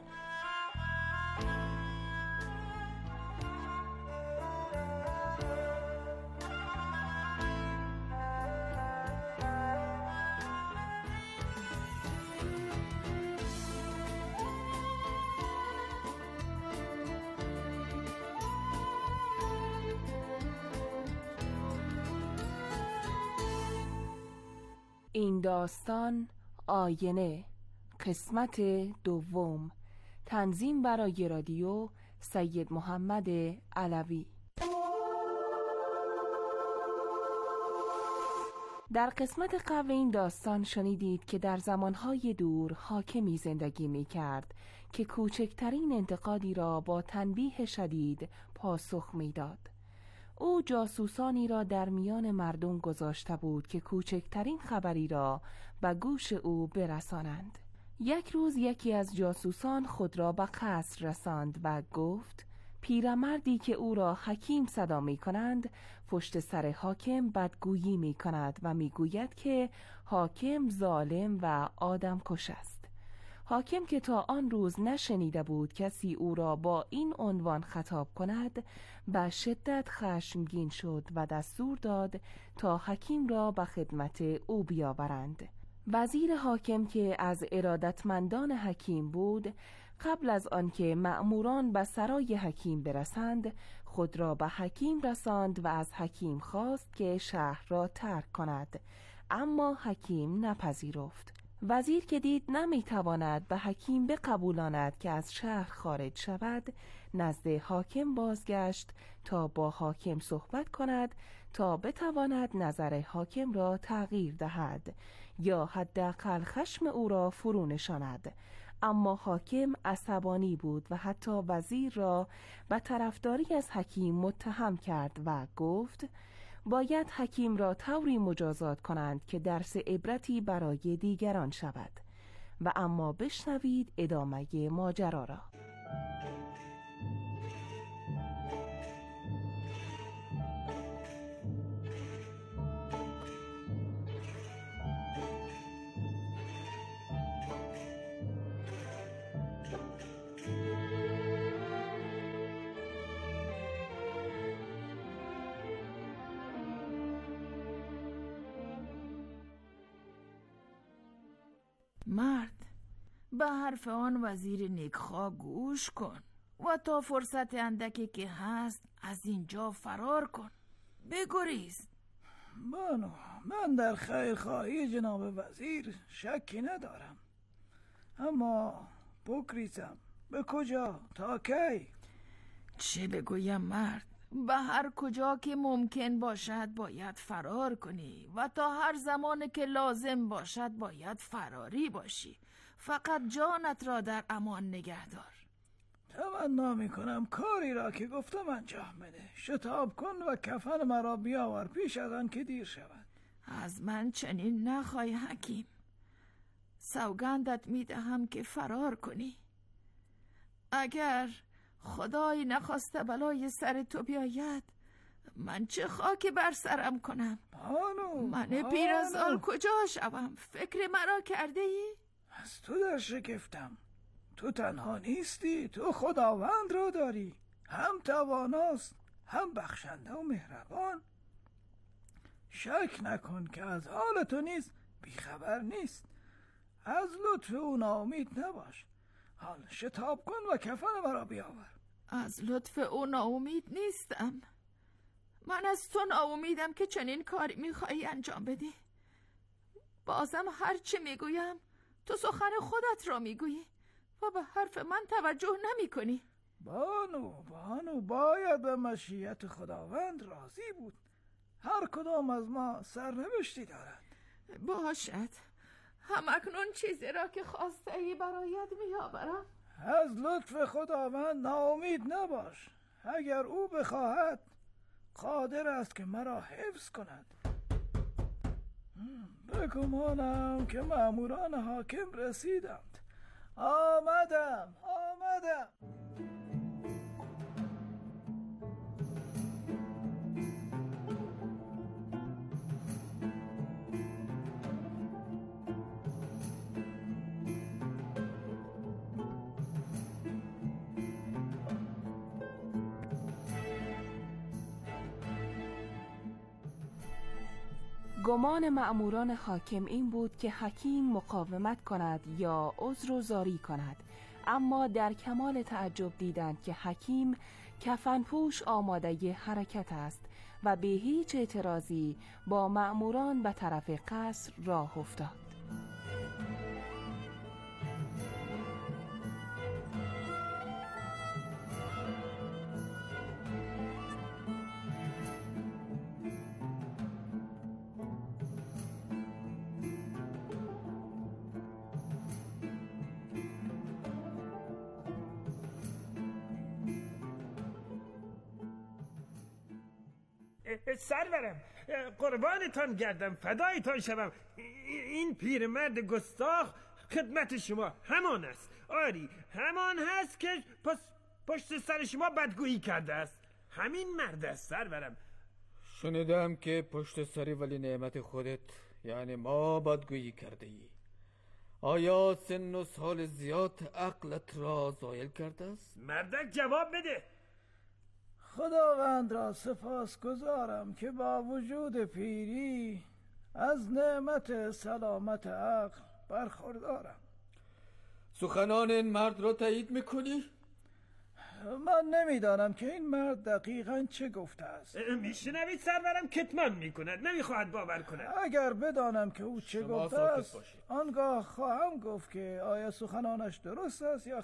این داستان آینه، قسمت دوم، تنظیم برای رادیو سید محمد علوی. در قسمت قبل این داستان شنیدید که در زمانهای دور حاکمی زندگی می کرد که کوچکترین انتقادی را با تنبیه شدید پاسخ می داد. او جاسوسانی را در میان مردم گذاشته بود که کوچکترین خبری را به گوش او برسانند. یک روز یکی از جاسوسان خود را به قصر رساند و گفت پیرمردی که او را حکیم صدا می کنند پشت سر حاکم بدگویی می کند و می گوید که حاکم ظالم و آدم کش است. حاکم که تا آن روز نشنیده بود کسی او را با این عنوان خطاب کند به شدت خشمگین شد و دستور داد تا حکیم را به خدمت او بیاورند. وزیر حاکم که از ارادتمندان حکیم بود قبل از آنکه مأموران به سرای حکیم برسند خود را به حکیم رساند و از حکیم خواست که شهر را ترک کند، اما حکیم نپذیرفت. وزیر که دید نمیتواند به حکیم بقبولاند که از شهر خارج شود نزد حاکم بازگشت تا با حاکم صحبت کند تا بتواند نظر حاکم را تغییر دهد یا حداقل خشم او را فرو نشاند. اما حاکم عصبانی بود و حتی وزیر را به طرفداری از حکیم متهم کرد و گفت باید حکیم را طوری مجازات کنند که درس عبرتی برای دیگران شود. و اما بشنوید ادامه ماجرا را. مرد، به حرف آن وزیر نیکخواه گوش کن و تا فرصت اندکی که هست از اینجا فرار کن. بگریز. بانو، من در خیرخواهی جناب وزیر شکی ندارم، اما بگریزم به کجا؟ تا کی؟ چه بگویم مرد؟ به هر کجا که ممکن باشد باید فرار کنی و تا هر زمان که لازم باشد باید فراری باشی. فقط جانت را در امان نگه دار. تمنا میکنم کاری را که گفتم انجام بده. شتاب کن و کفن مرا بیاور پیش از آن که دیر شود. از من چنین نخواه حکیم. سوگندت میدهم که فرار کنی. اگر خدای نخواسته بلای سر تو بیاید من چه خاک بر سرم کنم؟ بانو، من بانو. پیر از آل کجا شوم؟ فکر مرا کرده ای؟ از تو در شگفتم. تو تنها نیستی، تو خداوند را داری، هم تواناست هم بخشنده و مهربان. شک نکن که از حال تو نیز بیخبر نیست. از لطف او ناامید نباش. حال شتاب کن و کفن مرا بیاور. از لطف او ناامید نیستم. من از تو ناامیدم که چنین کاری میخوایی انجام بدی. بازم هر چه میگویم تو سخن خودت را میگویی و به حرف من توجه نمی کنی. بانو بانو باید به مشیت خداوند راضی بود. هر کدام از ما سرنوشتی دارد. باشد. هم اکنون چیزی را که خواسته ای برایت میآورم. از لطف خداوند ناامید نباش. اگر او بخواهد قادر است که مرا حفظ کند. بگمانم که مأموران حاکم رسیدند. آمدم آمدم. گمان مأموران حاکم این بود که حکیم مقاومت کند یا عذر و زاری کند، اما در کمال تعجب دیدند که حکیم کفنپوش آماده حرکت است و به هیچ اعتراضی با مأموران به طرف قصر راه افتاد. سرورم، قربانتان گردم، فدایتان شوم. این پیرمرد گستاخ خدمت شما همان است. آری همان هست که پس پشت سر شما بدگویی کرده است. همین مرد است سرورم. شنیدم که پشت سری ولی نعمت خودت یعنی ما بدگویی کرده ای. آیا سن و سال زیاد عقلت را زایل کرده است؟ مردک جواب بده. خداوند را سپاس گذارم که با وجود پیری از نعمت سلامت عقل برخوردارم. سخنان این مرد را تایید میکنی؟ من نمیدانم که این مرد دقیقاً چه گفته است. میشنوید سرورم کتمان میکند، نمیخواهد باور کند. اگر بدانم که او چه گفته است آنگاه خواهم گفت که آیا سخنانش درست است یا